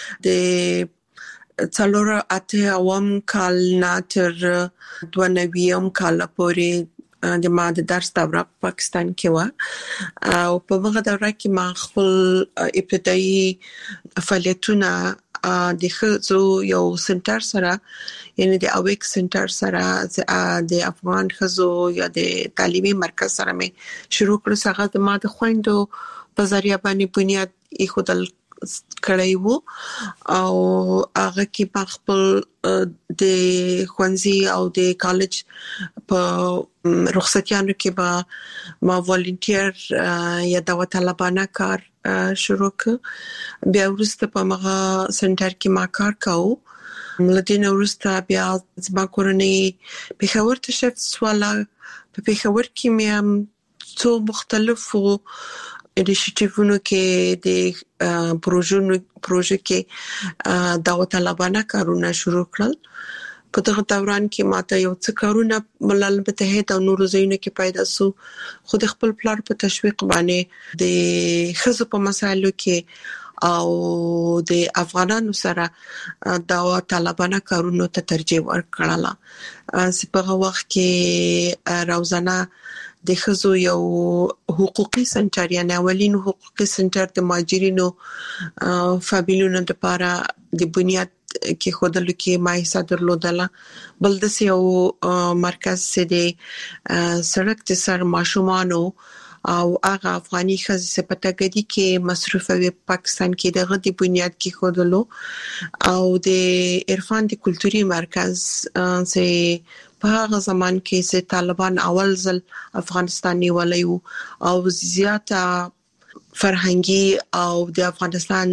د څلور اته اوم کال نه تر 92م کال پورې د ما د درس دوره په پاکستان کې و او په هغه دوره کې ما خپل ابتدایي فعالیتونه د ښځو یو سنټر سره، یعنی د اویک سنټر سره د افغان ښځو یا د تعلیمي مرکز سره مې شروع کړو. څنګه د ما د خويندو په ذریعہ باندې بنیاد ایښودل کړی وو او هغه کې په خپل د ښوونځي او د کالج په رخصتیانو کې ما والنټیر یا داوطلبانه کار شروع کړ. بیا وروسته په مغه سنټر کې ما کار کاوه. ملدین وروسته بیا زما کورنۍ پېښور ته شفت سواله. په پېښور کې مې څو مختلفو انیشیټیوونو کې د پروژه کې داوطلبانه کارونه شروع کړل. په دغه دوران کې ماته یو څه کارونه ملل متحد او نورو ځایونو کې پیدا شو. خو د خپل پلان په تشویق باندې د ښځو په مسایلو کې او د افغانانو سره داوطلبانه کارونو ته ترجیح ورکړله. په وخت کې روزانه د ښځو یو حقوقي سنټر یا اولین حقوقي سنټر د ماجرینو فامیلونو لپاره د بنیاد کې خودلو کې ما حصہ درلودله. بل د یو مرکز چې د سړک د سر ماشومانو او هغه افغاني ښځې په پټګدي کې مصرفوي پاکستان کې دغه د بنیاد کې خودلو او د عرفان د کلتوري مرکز چې په هغه زمان کې چې طالبان اول ځل افغانستان نیولیو او زیاته فرهنګي او د افغانستان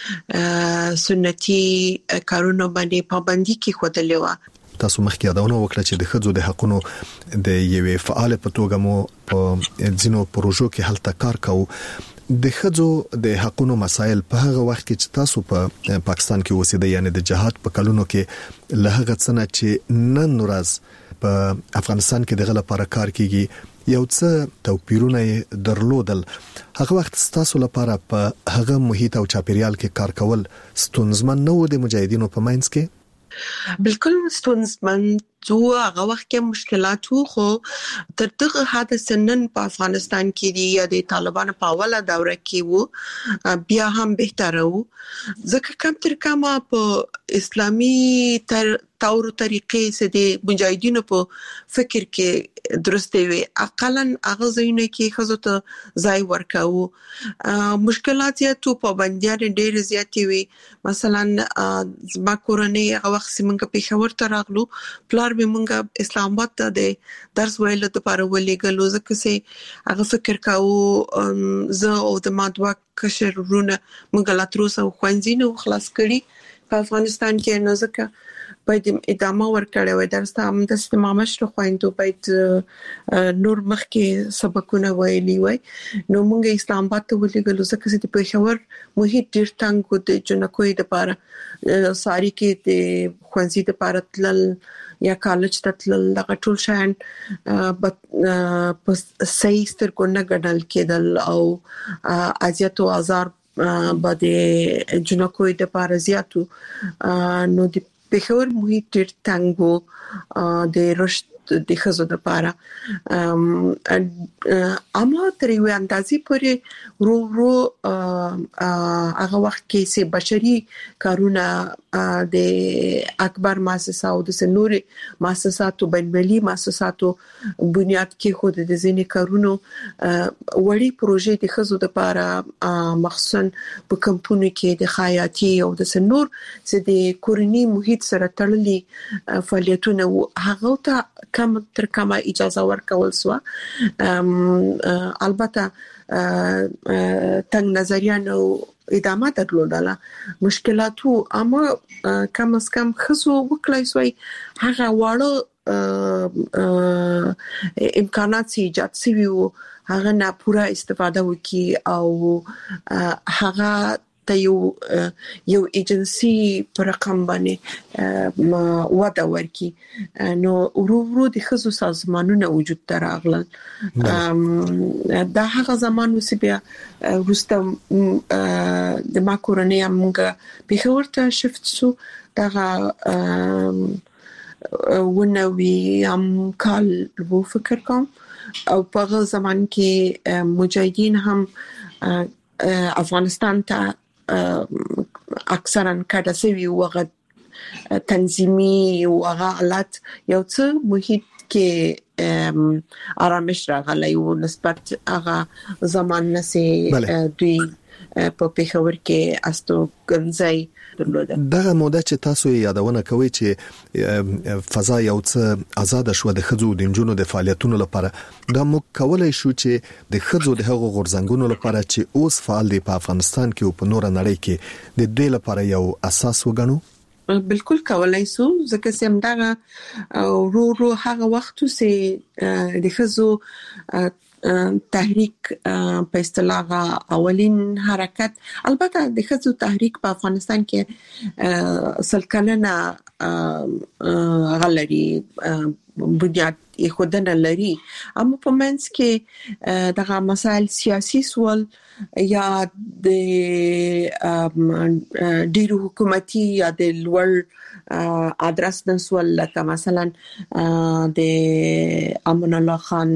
سنتي کارونه باندې پابندي کې خودلې و. تاسو مخکې یادونه وکړه چې د ښځو د حقوقو د یوې فعال په توګه مو په ځینو پروژو کې هلته کار کوو. د ښځو د حقوقو مسایل په هغه وخت کې چې تاسو په پاکستان کې اوسېدئ یعنی د جهاد په کلونو کې له هغه څه نه چې نن ورځ په افغانستان کې دغه لپاره کار کیږي یو څه توپیرونه درلودل، هغه وخت تاسو لپاره په هغه محیط او چاپیریال کې کار کول ستونزمن نه و د مجاهدینو په منځ کې؟ بالکل ستونزمن جو هغه وخت کې مشکلات وو، خو تر دغه حادثه نن په افغانستان کې دی یا د طالبانو په اوله دوره کې وو بیا هم بهتره وو، ځکه کم تر کمه په اسلامي تور طریقې سره د مجاهدینو په فکر کې درسته وي، اقلا هغه ځینې کې خزو ته ځای ورکاو. مشکلات یا تو پابندیان ډېر زیات وي، مثلا زما کورنۍ هغه وخت څنګه پېښور ته راغلو، پلار به مونږه اسلام آباد ته د درس ویل لپاره ولېګلو، ځکه چې هغه فکر کاوه زه او د ما دوه کشر ورونه مونږ لا تر اوسه خوندې نه خلاص کړي په افغانستان کې، نو ځکه باید ادامه ورکړی وای درس ته، هم د مامشر خويندو باید نور مخکې سبقونه ویلي وای، نو مونږ اسلام آباد ته ولېګلو ځکه چې په پېښور محیط ډېر تنګ و، د جنکوي لپاره ساری کې د خوندې لپاره تلل یا کالج ته تلل دغه ټول شان په صحیح سترګو نه ګڼل کېدل او اذیت او آزار باندې جنکوي لپاره زیاتو، نو د پېښور محیط ډېر تنګ و د رشد د ښځو لپاره. اما تر یو اندازې پورې ورو هغه وخت کې چې بشري کارونه د اکبر مؤسسه او د نوري مؤسساتو بین‌المللي مؤسساتو بنیاد کې خود د ځینې کارونو وړي پروژې د ښځو لپاره مخصوصا په کمپونو کې د خیاطي او د نور چې د کورنۍ محیط سره تړلي فعالیتونه هغه ته کم تر کمه اجازه ورکول سو. البته تنگ نظریانو ادامه درلودله، مشکلاتو اما کم از کم خصو وکړای سوی هغه واړه امکانات ایجاد سوي وو، هغه نه پوره استفاده وکي او هغه ته یو ایجنسی پر رقم باندې وده ورکي، نو ورو د خصوص سازمانونه وجود ته راغلل. دا هغه زمان وسې بیا وروسته د ما کورنۍ موږ پېښور ته شفت شو، دغه ونوي هم کال وو فکر کوم، او په هغه زمان کې مجاهدین هم افغانستان ته اکثرا کډه سوي وغه تنظیمي او هغه حالت یو څه محیط کې آرامش راغلی او نسبت هغه زمان نسي دوی په پېښور کې استو ګنځي درلوده. دغه موده چې تاسو یادونه کوي چې فضا یو څه آزاد شو د خځو د انجونو د فعالیتونو لپاره، دا مو کولای شو چې د خځو د هغو غورځنګونو لپاره چې اوس فعال دي په افغانستان کې او په نور نړۍ کې د دې لپاره یو اساس وګڼو؟ بالکل کولای شو، ځکه چې همدغه ورو هغه وخت چې د خځو تحریک په اصطلاح اولین حرکت، البته د ښځو تحریک په افغانستان کې سلکلنه غلري بنیاد خودنه لري، اما په منځ کې دغه مسائل سیاسي سوال یا د ډیرو حکومتي یا د لوړ ادرس نسول، لکه مثلا د امان الله خان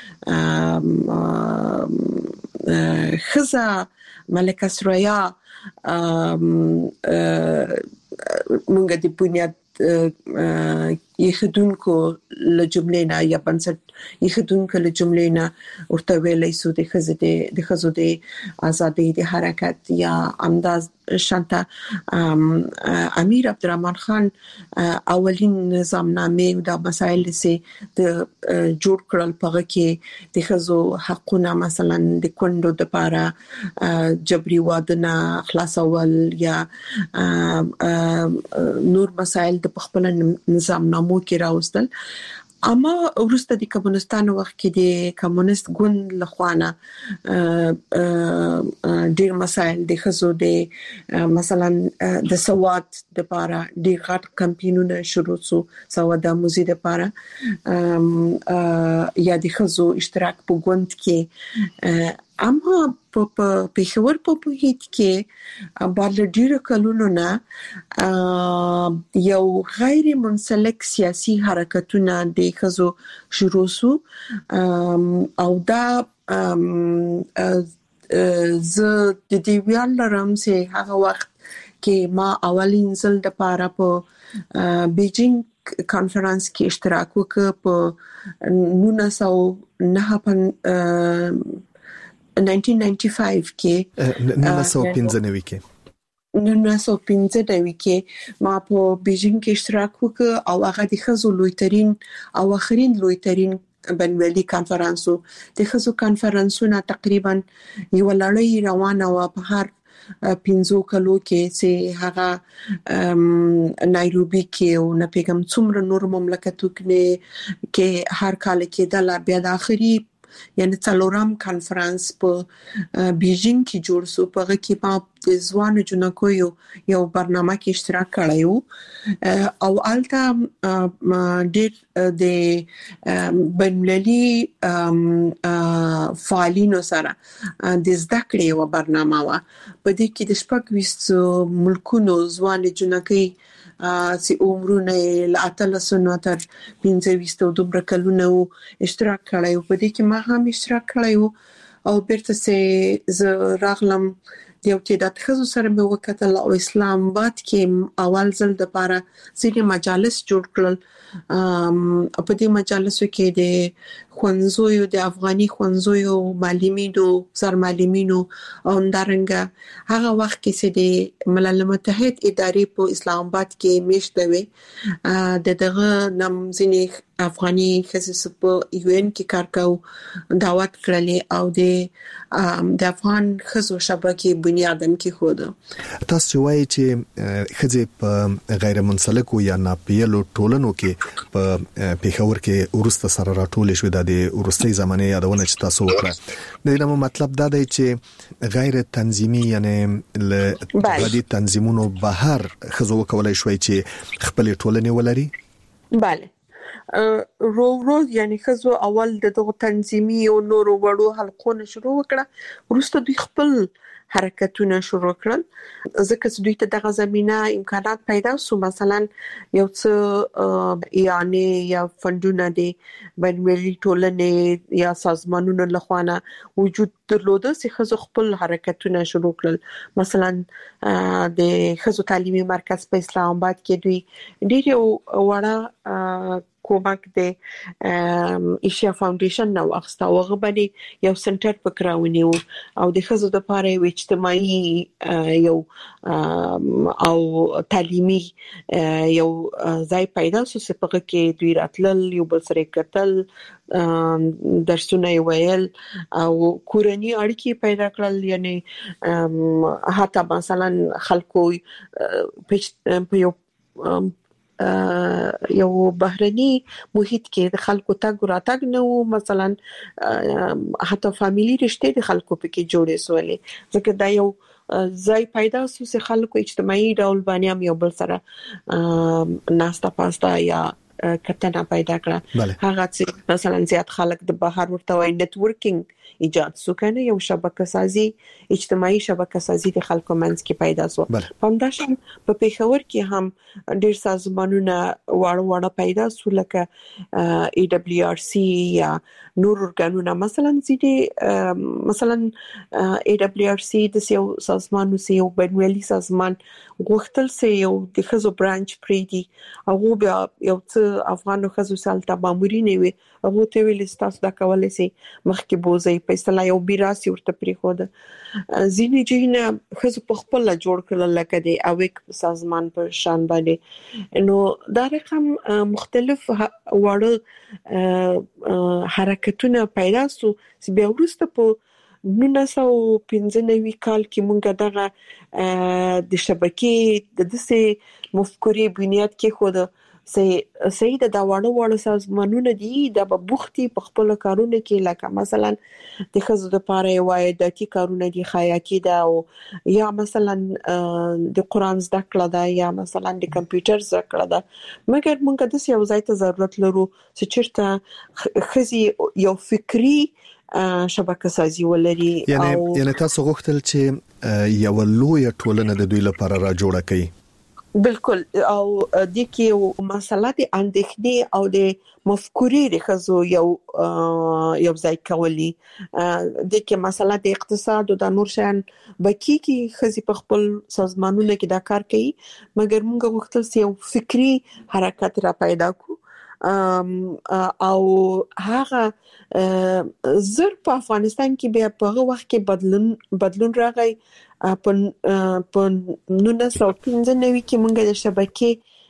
خزه ملکه سریا مونږ د بنیاد یخدونکو له جملې نه یا بنسټ یخدونکو له جملې نه ورته ویلې سو د خزو د ازادي د حرکت یا انداز شانتا امیر عبدالرحمن خان اولین نظامنامه د مسایل سي د جوړ کړل په کې د خزو حقونه مثلا د کندو د پاره جبري وادنه خلاصول یا نور مسایل د خپل نظامنامو کې راوستل. اما ورسته د کمونستانو وخت کې د کمونست ګوند لخوانه ډیر مسایل د خزو د مثلا د سواد د پاره د غټ کمپاینونه شروع شو سواد موزي د پاره یا د خزو اشتراک په ګوند کې اما په پیښور په هیڅ کې بل ډیر کلونو نه یو غیر منسلک سیاسي حرکتونه د خزو شروع شو او دا ز د دې ویل لرم چې هغه وخت کې ما اولین ځل د پاره په بیجینګ کانفرنس کې اشتراک وکړ په 1995 کې 1995 کې ما په بیجینګ کې اشتراک وکړ او هغه د خزو لویترین او اخرین لویترین بنوالي کانفرنسو د خزو کانفرنسونه تقریبا یو لړۍ روانه و په هر 15 کلو کې چې هغه نایروبي کې او نه پیغام څومره نور مملکتو کې هر کال کې د بیا د اخري یعنی څلورم کانفرنس په بیجینګ کې جوړ شو په کې په ځوان جنکو یو برنامه کې اشتراک کړیو او الته ډېر د بنللي فعالینو سره د زده کړې و برنامه و په دې کې د شپږ ملکونو ځوان جنکې سي عمرونه لاتلسنو تر 25 او دومره کلونه اشتراک کړیو په دې کې ما هم اشتراک کړیو او بیرته سه ز راغلم یو چې د خزو سره به وکړل او اسلام آباد کې اول ځل د پاره ځینې مجالس جوړ کړل په دې مجالسو کې د خوانزویو د افغاني خوانزویو معلمینو سرمعلمینو او اندرنګ هغه وخت کې چې د ملل متحد ادارې په اسلام آباد کې میشته وي دغه نمځنی افغاني خصوص په یو ان کې کار کاو دعوت کړلې او د افغان خزو شبکې بنیادم کې خود تاسو وایي چې خزه په غیر منسلکو یا ناپیلو ټولنو کې په پیښور کې ورسته سره راټول شو د ورستۍ زمانه یادونه چې تاسو وکړه د دې مطلب دا دی چې غیر تنظیمي یعنی له غدي تنظیمونو بهر خزو کولای شوي چې خپل ټولنه ولري. bale رو یعنی خزو اول دغه تنظیمي او نورو وړو حلقونه شروع وکړه ورسته دوی خپل حرکتونه شروع کړل ځکه چې دوی ته دغه زمينه امکانات پیدا شو مثلا یو څه یعنی یا فندونه دي بنوالي ټولنې یا سازمانونو لخوانه وجود درلوده چې خزو خپل حرکتونه شروع کړل مثلا د خزو تعلیمي مرکز په اسلام آباد کې دوی ډېر وړه کومک د ایشیا فاونډیشن نو اخستا وغه باندې یو سنټر پکراونی او د خزو د پاره اجتماعي یو او تعلیمي یو ځای پیدا شو چې په کې دوی راتلل یو بل سره کتل درسونه ویل او کورنۍ اړیکې پیدا کړل یعنی حتی مثلا خلکو په یو بهرني محیط کې د خلکو تګ راتګ نه وو مثلا حتی فاميلي رشتې د خلکو په کې جوړې سوالې ځکه دا یو ځای پیدا شو چې خلکو اجتماعي ډول باندې هم یو بل سره ناستا پاستا یا کتنه پیدا کړه هغه چې مثلا زیات خلک د بهر ورته وای نت ورکینګ ایجاد سو کنه یو شبکه سازي اجتماعي شبکه سازي د خلکو منځ کې پیدا سو همداشان په پیښور کې هم ډیر سازمانونه وړ پیدا سو لکه AWRC یا نور ارګانونه مثلا AWRC د یو سازمان نو یو بنوالي سازمان غوښتل سي یو د خزو برانچ پریدي او بیا یو څه افغانو خزو سالته مامورین وي هغه ته ویل تاسو دا کولای شي مخکې بوزي په اصطلاح یو بیراسي ورته پریخود ځینې جینه خزو په خپل جوړ کړل لکه د اویک سازمان په شان باندې نو دا رقم مختلف وړ حرکتونه پیدا سو چې بیا ورسته په 1995 کال کې مونږ دغه د شبکې د دسه مفکوري بنیاد کې خود سید دا وړو سازمانونه دي د بوختي په خپل کارونه کې لکه مثلا د خزو د پاره وای د کی کارونه دي خیاطي دا او یا مثلا د قران زده کړه دا یا مثلا د کمپیوټر زده کړه دا مګر مونږ د یو ځای ته ضرورت لرو چې چیرته خزي یو فکری شبکه سازي ولري یعنی تاسو غوښتل چې یو لوی ټولنه د دوی لپاره را جوړه کړي بالکل او د کې مسله د اندېښنې او د مفکورې رخصو یو ځای کولی د کې مسله د اقتصاد او د نور شان بکی کې خزي په خپل سازمانونو کې دا کار کوي مګر موږ غوښتل چې یو فکری حرکت را پیدا کو او هغه زر په افغانستان کې بیا په هغه وخت کې بدلون راغی په 1995 کې موږ د شبکې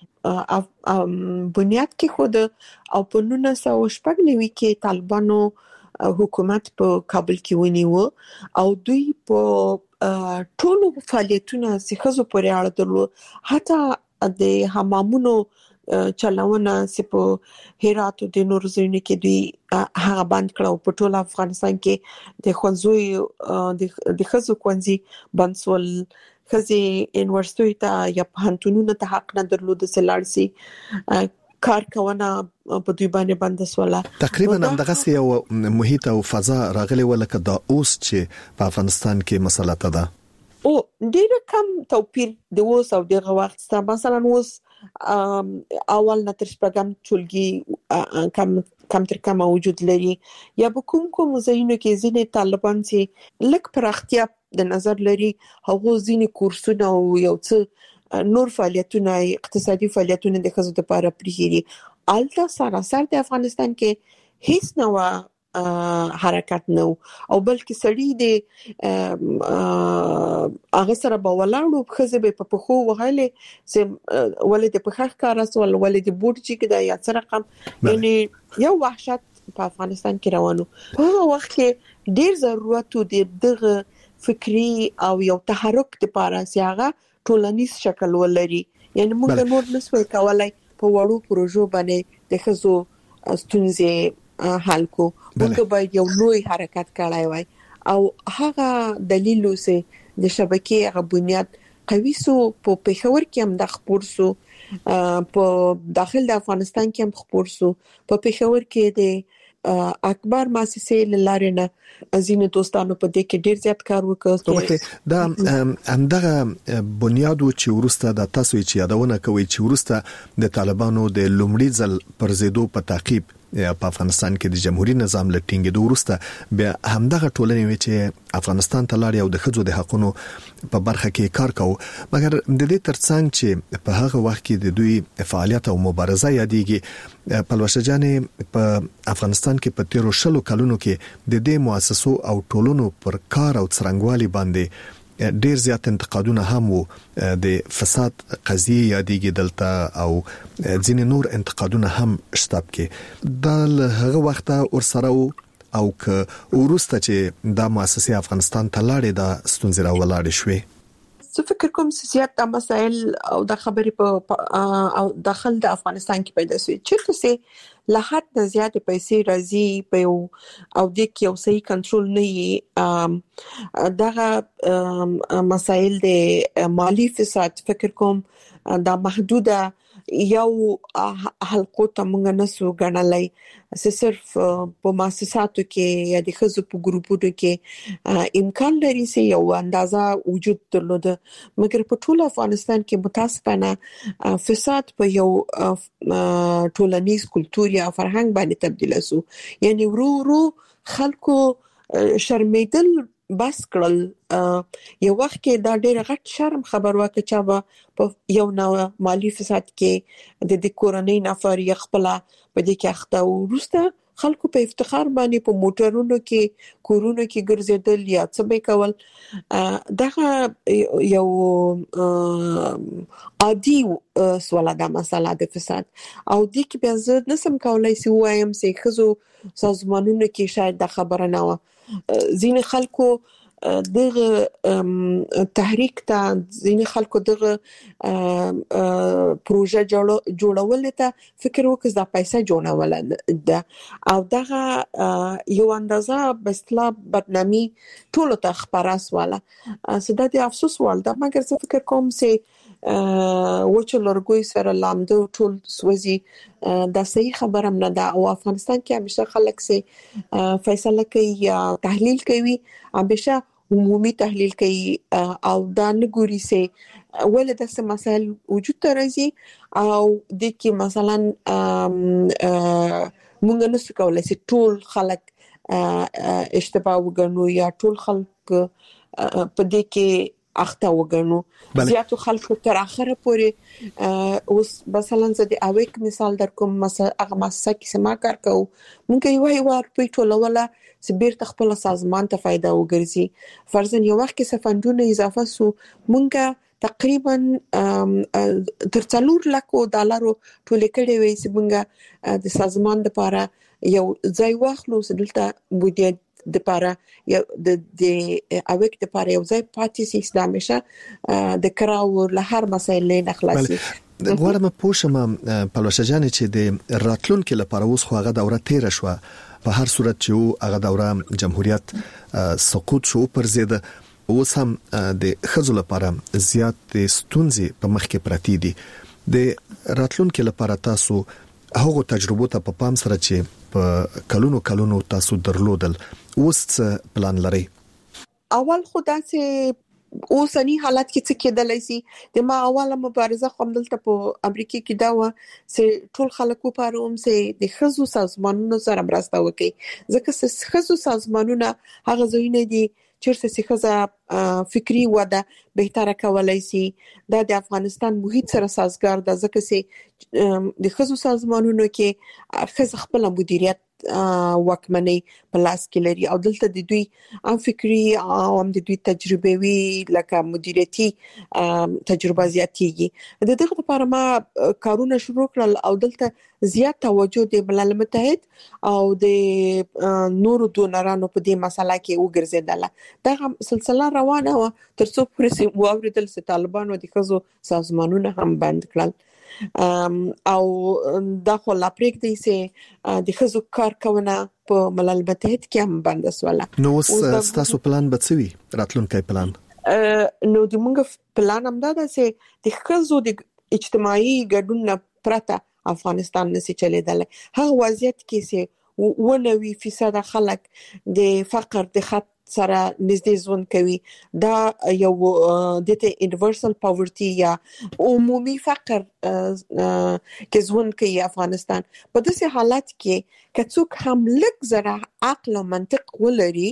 بنیاد کې خود او په 1990 کې طالبانو حکومت په کابل کې ونیو او دوی په ټولو فعالیتونو سیخزو پورې اړه درلود حتی د حمامونو چلاونه سپو هرات او د نور ځایونو کې دوی هغه بند کړو په ټول افغانستان کې د خنزوي د خزو کوونځي بنسول خزي یونیورسيټي ته یا پهنټونونو ته حق نه درلود سلارسي کارکونه په دوی باندې بند سواله تقریبا همدغه یو محیط او فضا راغلي ولکه دا اوس چې په افغانستان کې مسله ده او ډیر کم توپیر د اوس او دغه وخت مثلا اوس اول نه تر شپږم ټولګي کم تر کم موجود لري یا به کوم ځایونو کې ځینې طالبان چې لک پراختیا د نظر لري هغه ځینې کورسونه او یو څه نور فعالیتونه اقتصادي فعالیتونه د خزو لپاره پریږي الته سراسر د افغانستان کې هیڅ نو حرکت نو او بلکې سړی د هغه سره په ولاړو خزه به په خو وغاله چې ولې د پخخ کار اسول ولې د بورډ چې دا یا څه رقم یعنی یو وحشت په افغانستان کې روانو په وخت کې ډیر ضرورت دی دغه فکری او یو تحرک لپاره سیاغه ټولنیز شکل ولري یعنی موږ نور نسوي کولای په وړو پروژو باندې د خزو ستونزې حل کو موږ باید یو لوی حرکت کړای وای او هغه دلیل اوسه د شبکې هغه بنیاد قوي سو په پیښور کې هم د خبر سو په داخل د افغانستان کې هم خبر سو په پیښور کې د اکبر مؤسسې لارنه عظیم دوستانو په دې کې ډیر زیات کار وکړ دا همدغه بنیادو چې ورسته د تاسو چې یادونه کوي چې ورسته د طالبانو د لومړي ځل پر زیدو په تعقیب په افغانستان کې د جمهوریت نظام لټینګ ورسته بیا همدغه ټولنې چې افغانستان ته لاړ او د خځو د حقوقو په برخه کې کار کاوه مګر د دې ترڅنګ چې په هغه وخت کې د دوی فعالیت او مبارزه یادېږي پلوشه جانې په افغانستان کې په 13 کلونو کې د دې مؤسسو او ټولونو پر کار او څرنګوالي باندې ډیر زیات انتقادونه هم وو د فساد قضیه یادېږي دلته او ځینې نور انتقادونه هم شتاب کې د هغه وخت ورسره او ک ورسته چې د مؤسسې افغانستان ته لاړې د ستونزې راولاړې شوې زه فکر کوم چې زیات مسائل او د خبرې په او داخل د افغانستان کې پیدا شوي چې له حد نه زیات پیسې راځي په او د کې یو صحیح کنټرول نه وي دغه مسائل د مالی فساد فکر کوم دا محدوده یو حلقو ته موږ نسو غنلای صرف په مؤسساتو کې یا د خزو په ګروپونو کې امکان لري چې یو اندازه وجود درلود مګر په ټول افغانستان کې متاسفانه فساد په یو ټولنیز کلتور یا فرهنګ باندې تبدیل شو یعنی ورو خلکو شرمیدل بس کړل یو وخت کې دا ډېر غټ شرم خبر واکه چې په یو نو مالی فساد کې د کورنۍ نفر یې خپل په دې کې اخته ورسته خلکو په افتخار باندې په موټرونو کې کورونو کې ګرځیدل یا څه به کول دا یو عادي سواله د مسله د فساد او د کې بیا زه نسم کولای سی وایم سي خزو سازمانونو کې شاید د خبره نه و ځین خلکو دغه تحریک ته ځین خلکو دغه پروژه جوړول ته فکر وکړ دا پیسې جوړول ده او دغه یو اندازه بسلا بدنامي ټول ته خبره سواله سده د افسوس ول دا مګر زه فکر کوم سي وچ لرګوي سره لامدو ټول سوځي دا صحیح خبره نه ده او افغانستان کې همیشه خلک سي فیصله کوي یا تحلیل کوي همیشه عمومي تحلیل کوي او دا نګوري سي ولې د څه مسائل وجود راځي او د کې مثلا موږ نسو کولای سي ټول خلک اشتباه وګڼو یا ټول خلک په دې کې اخته وګڼو زیاتو خلکو تر اخره پورې اوس مثلا زه د اویک مثال در کوم هغه مؤسسه کې سما کار کوم مونږ یو وار په ټوله ولا سبیر خپل سازمان ته فائدہ وګرځي فرضاً یو وخت کې سفندونه اضافه سو مونږ تقریبا تر 4 لک ډالر ټول کړي وي چې مونږ د سازمان لپاره یو ځای واخلو دلته بودیه د پاره یو د اویک د پاره یو ځای پاتې سي اسلامشه د کراو له هر مسایل نه خلاصي غواړم پوښم پلوشه جان چې د راتلونکو لپاره اوس خو هغه دوره تیر شو په هر صورت چې هغه دوره جمهوریت سقوط شو پر ضد اوس هم د خزو لپاره زیات ستونزې په مخ کې پراتی دي د راتلونکو لپاره تاسو هغه تجربه ته په پام سره چې په کلونو تاسو درلودل اوس پلان لري اول خدا چې اوسنی حالت کې څه کېدلای شي د ما اوله مبارزه کوم دلته په امریکا کې دا و چې ټول خلکو پاره چې د خزو سازمانونو سره مرسته وکړي ځکه چې خزو سازمانونه هغه ځایونه دي چیرته چې خزه فکری وده بهتره کولای شي د افغانستان محیط سره سازگار ده ځکه چې د خزو سازمانونو کې خزه خپل مدیریت وکمنۍ په لاس کې لري او دلته د دوی ام فکری او هم د دوی تجربه وی لکه مدیریتي تجربه زیاتېږي د دغه لپاره ما کارونه شروع کړل او دلته زیات توجه د ملل متحد او د نورو دونرانو په دې مسله کې وګرځیدله دا سلسله روانه و تر څو پرې واوریدل چې طالبانو د خزو سازمانونه هم بند کړل او دا خو لا پریکټي سي د خزو کارکونه په ملل متحد کې هم بند سواله نو تاسو پلان بچوي راتلونکي پلان نو د موږ پلان هم دا ده چې د خزو د اجتماعي ګډون پرته افغانستان نشي چلیدل هغه وضعیت کې سي 90% خلک د فقر د خط سره نږدې ژوند کوي دا یو د یونیورسل پاورټي یا عمومي فقر کې ژوند کوي افغانستان په داسې حالت کې کڅوک هم لږ زره عقل او منطق ولري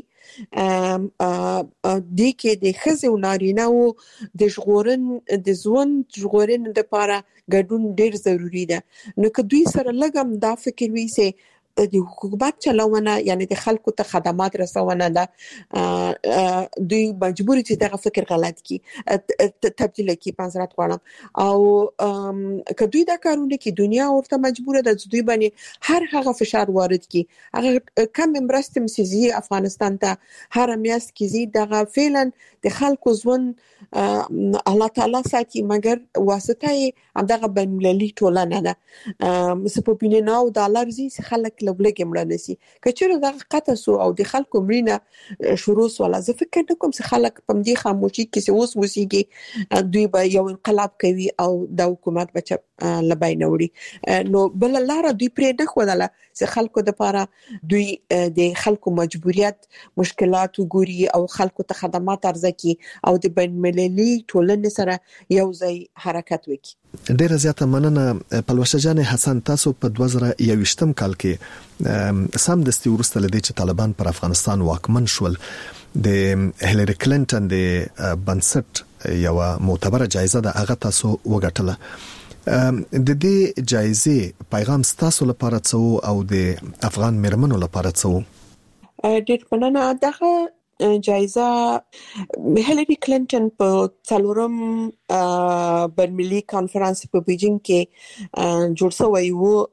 د کې د خزو نارینه او د ژوند ژغورن د لپاره ګډون ډیر ضروری ده نو که دوی سره لګم دا فکر وي سي د حکومت چلونه یعنی د خلکو ته خدمات رسونه ده دوی مجبور دي دغه فکر غلط کی تبدیل کی پنځرات غواړم او که دوی دا کارونه کی دنیا ورته مجبور ده دوی باندې هر هغه فشار وارد کی هغه کم مرستم سيزي افغانستان ته هر میاس کی زی دغه فعلا د خلکو ژوند الله تعالی ساتي مګر واسطه دغه بنمللي ټولنه ده مس په بینه $9 زی خلک خلک لګي مړ نسی کچره دا قطه سو او د خلکو مړینه شروع ولا زه فکر نه کوم چې خلک په دې خاموشي کې اوس وسیږي دوی به یو انقلاب کوي او د حکومت بچ لبای نوړي نو بل لار دوی پرې نه خودله چې خلکو د لپاره دوی د خلکو مجبوریت مشکلات وګوري او خلکو ته خدمات ارزکي او د بین المللي ټولنې سره یو ځای حرکت وکړي. ډیره زیاته مننه پلوشه جان حسن تاسو په 2021م کال کې سم دستي ورسته لدی چې طالبان پر افغانستان واکمن شول د هیلری کلینټن د بنسټ یو معتبره جایزه ده هغه تاسو وګټله د دې جایزې پیغام تاسو لپاره څه او د افغان مرمنو لپاره څه؟ ډېر مننه. دغه جایزه هیلری کلینټن په څلورم بین‌المللي کانفرنس په بیجینګ کې جوړ شوی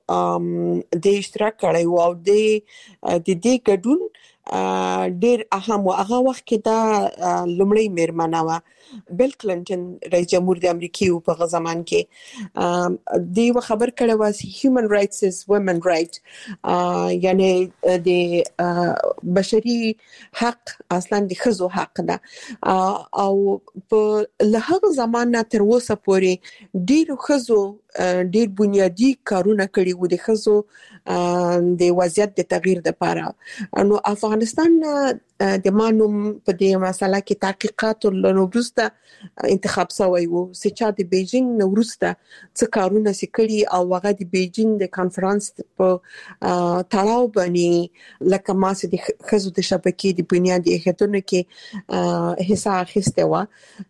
و د اشتراک کړی و او د دې ګډون ډېر اهم و. هغه وخت کې دا لومړی میرمنه و بل کلینټن رئیس جمهور د امریکای په زمان کې دی خبر کړی و چې هیومن رائټس از وومن رائټ یعنی د بشري حق اصلا د ښځو حق ده او په لهغه زمان تر اوسه پورې ډیرو ښځو ډیر بنیادی کارونه کړي وو د ښځو د وضعیت د تغییر لپاره. نو افغانستان د مانوم په دې مسله کې تحقیقات لنوبرسته انتخاب شوی وو چې د بیجینګ نورسته څه کارونه سکړي او هغه د بیجینګ د کانفرنس په تړاو باندې لکه ماسه د ښځو د شبکې د بنیادي اهدافونو کې حصہ اخیسته و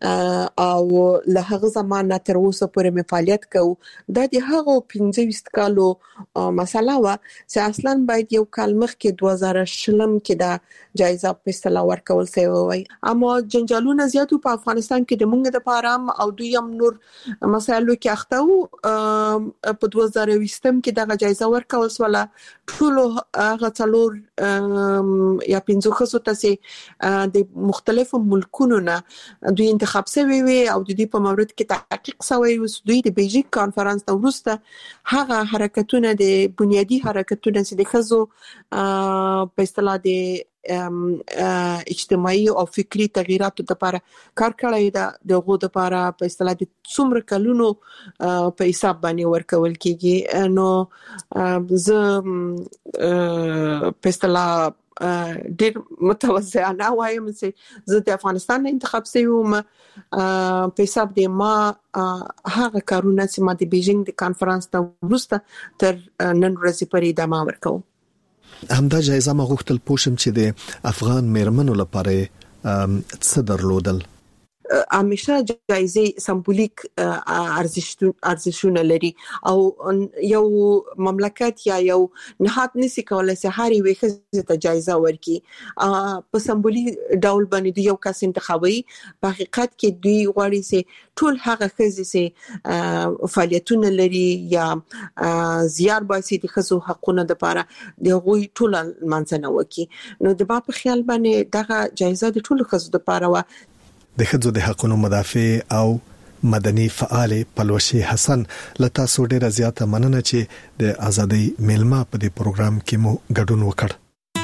او له هغه زمانه تر اوسه پورې فعالیت کوي. دا د هغو 15 کالو مسله و چې اصلا باید یو کال مخکې 2020 کې دا جایزه په اصطلاح ورکول شوی وای اما جنجالونه زیاتو په افغانستان کې د مونږ د پارام او دویم نور مسایلو کې اخته وو. په 2020 کې دا جایزه ورکول شوله ټول هغه څلور یا 15 خصو ته د مختلفو ملکونو نه دوی انتخاب شوی وي او د دې په مورد کې تحقیق شوی و دوی د بیجینګ کانفرنس ته ورسته هغه حرکتونه د بنیادی حرکتونه چې د ښځو په اصطلاح د اجتماعي او فکری تغیراتو لپاره کار کړی دا دغه لپاره په اصطلاح د څومره کلونو په حساب باندې ورکول کیږي. نو زه په اصطلاح ډېر متوازنه وایم چې زه د افغانستان انتخاب شوم په حساب د ما هغه کارونه چې ما د بیجینګ د کانفرنس ته ورسته تر نن ورځې پورې ادامه ورکوم. همدا جایزه ما غوښتل پوښم چې د افغان میرمنو لپاره څه درلودل؟ همیشه جایزه سمبولیک ارزښتونه لري او یو مملکت یا یو نهاد نسی کولای چې هر یو ښځه ته جایزه ورکړي په سمبولیک ډول باندې یو کس انتخابي. په حقیقت کې دوی غواړي چې ټول هغه ښځې چې فعالیتونه لري یا زیار باسي د ښځو حقوقو لپاره د غوي ټول منځنه وکي. نو د با په خیال باندې دغه جایزه د ټول ښځو لپاره و. د ښځو د حقوقو مدافع او مدني فعال پلوشه حسن لتا سو ډیره زیاته مننه چې د ازادي میلمه په دې پروګرام کې مو ګډون وکړ.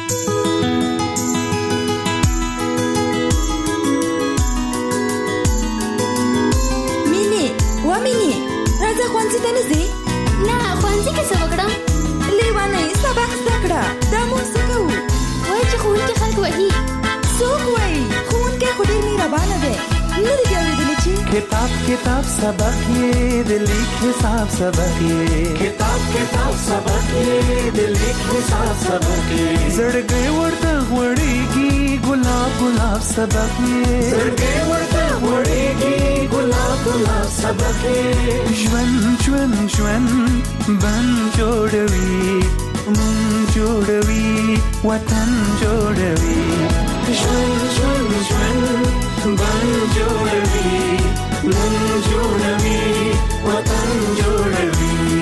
مینه راځه خوانځي ته نه ځي؟ نه خوانځي کې څه وکړم؟ لیوانه سبق زده کړه دا مو څه کوو؟ وایي چې ښوونکي خلک وهي. څوک وایي؟ ښوونکی خو ډېر مهربانه دی. نه دې اورېدلی چې کتاب سبق یې د لیک حساب سبق یې کتاب سبق یې د لیک حساب سبق یې زړګی ورته غوړېږي ګلاب سبق یې زړګی ورته غوړېږي ګلاب سبق یې ژوند بن جوړوي مون جوړوي وطن جوړوي ژوند بن جوړوي مون جوړوي وطن جوړوي.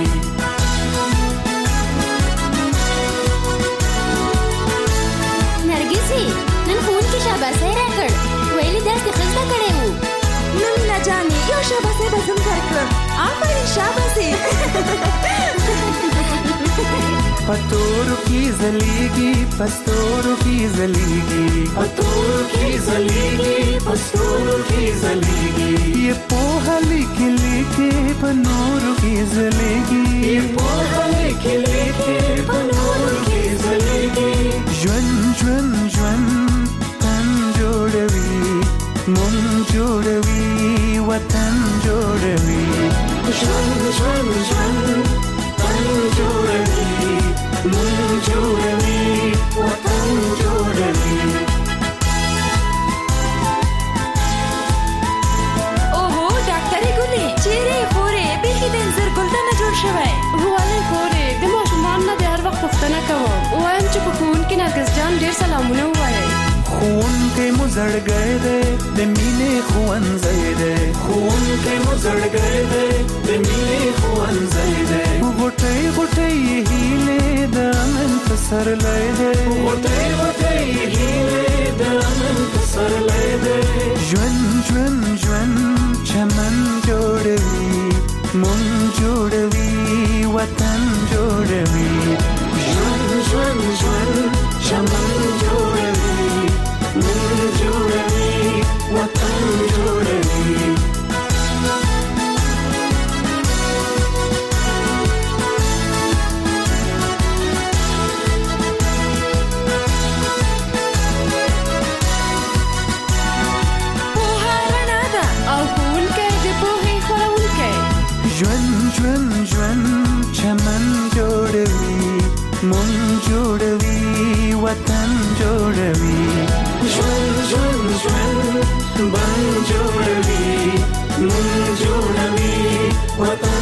نرګسي نن ښوونکي شاباسي راکړ ویلي درس یې ښه زده کړی وو. نو مینا جانې یو شاباسي به زم درکړم. آفرین شاباسي. पतोरों की जलेगी पस्तोरों की जलेगी पतोरों की जलेगी पस्तोरों की जलेगी ये पोहा लिखे लेके पनोरों की जलेगी ये पोहा लिखे लेके पनोरों की जलेगी ज्वन ज्वन ज्वन तन जोड़वी मुन जोड़वी वतन जोड़वी ज्वन ज्वन ज्वन तन जोड़वी मुन जोड़वी वतन जोड़वी ओहो डाक्टरी ګلې چیرې خورې بیخي د انځر ګلدانه جوړ شوی ولې خورې د ماشومان نه د هر وخت پوښتنه کوم وایم چې په ښوونکي نرګس جان ډېر سلامونه ووایئ خون के मुजड़ गए दे मीने खुअन दे खून के मुजड़ गए दे मीने खुअन दे गोटे गोटे हीले दामन सर ले दे गोटे गोटे हीले दामन सर ले दे ज्वन ज्वन ज्वन चमन जोड़वी मुन जोड़वी वतन जोड़वी ज्वन ज्वन ज्वन चमन जोड़वी मुन जोड़वी वतन जोड़वी पोहा رڼا ده او ښوونکی د پوهې خپروونکی ज्वन ज्वन ज्वन चमन जोड़वी मुन जोड़वी वतन जोड़वी ज्वन ज्वन ज्वन बन जोड़वी मुन जोड़वी वतन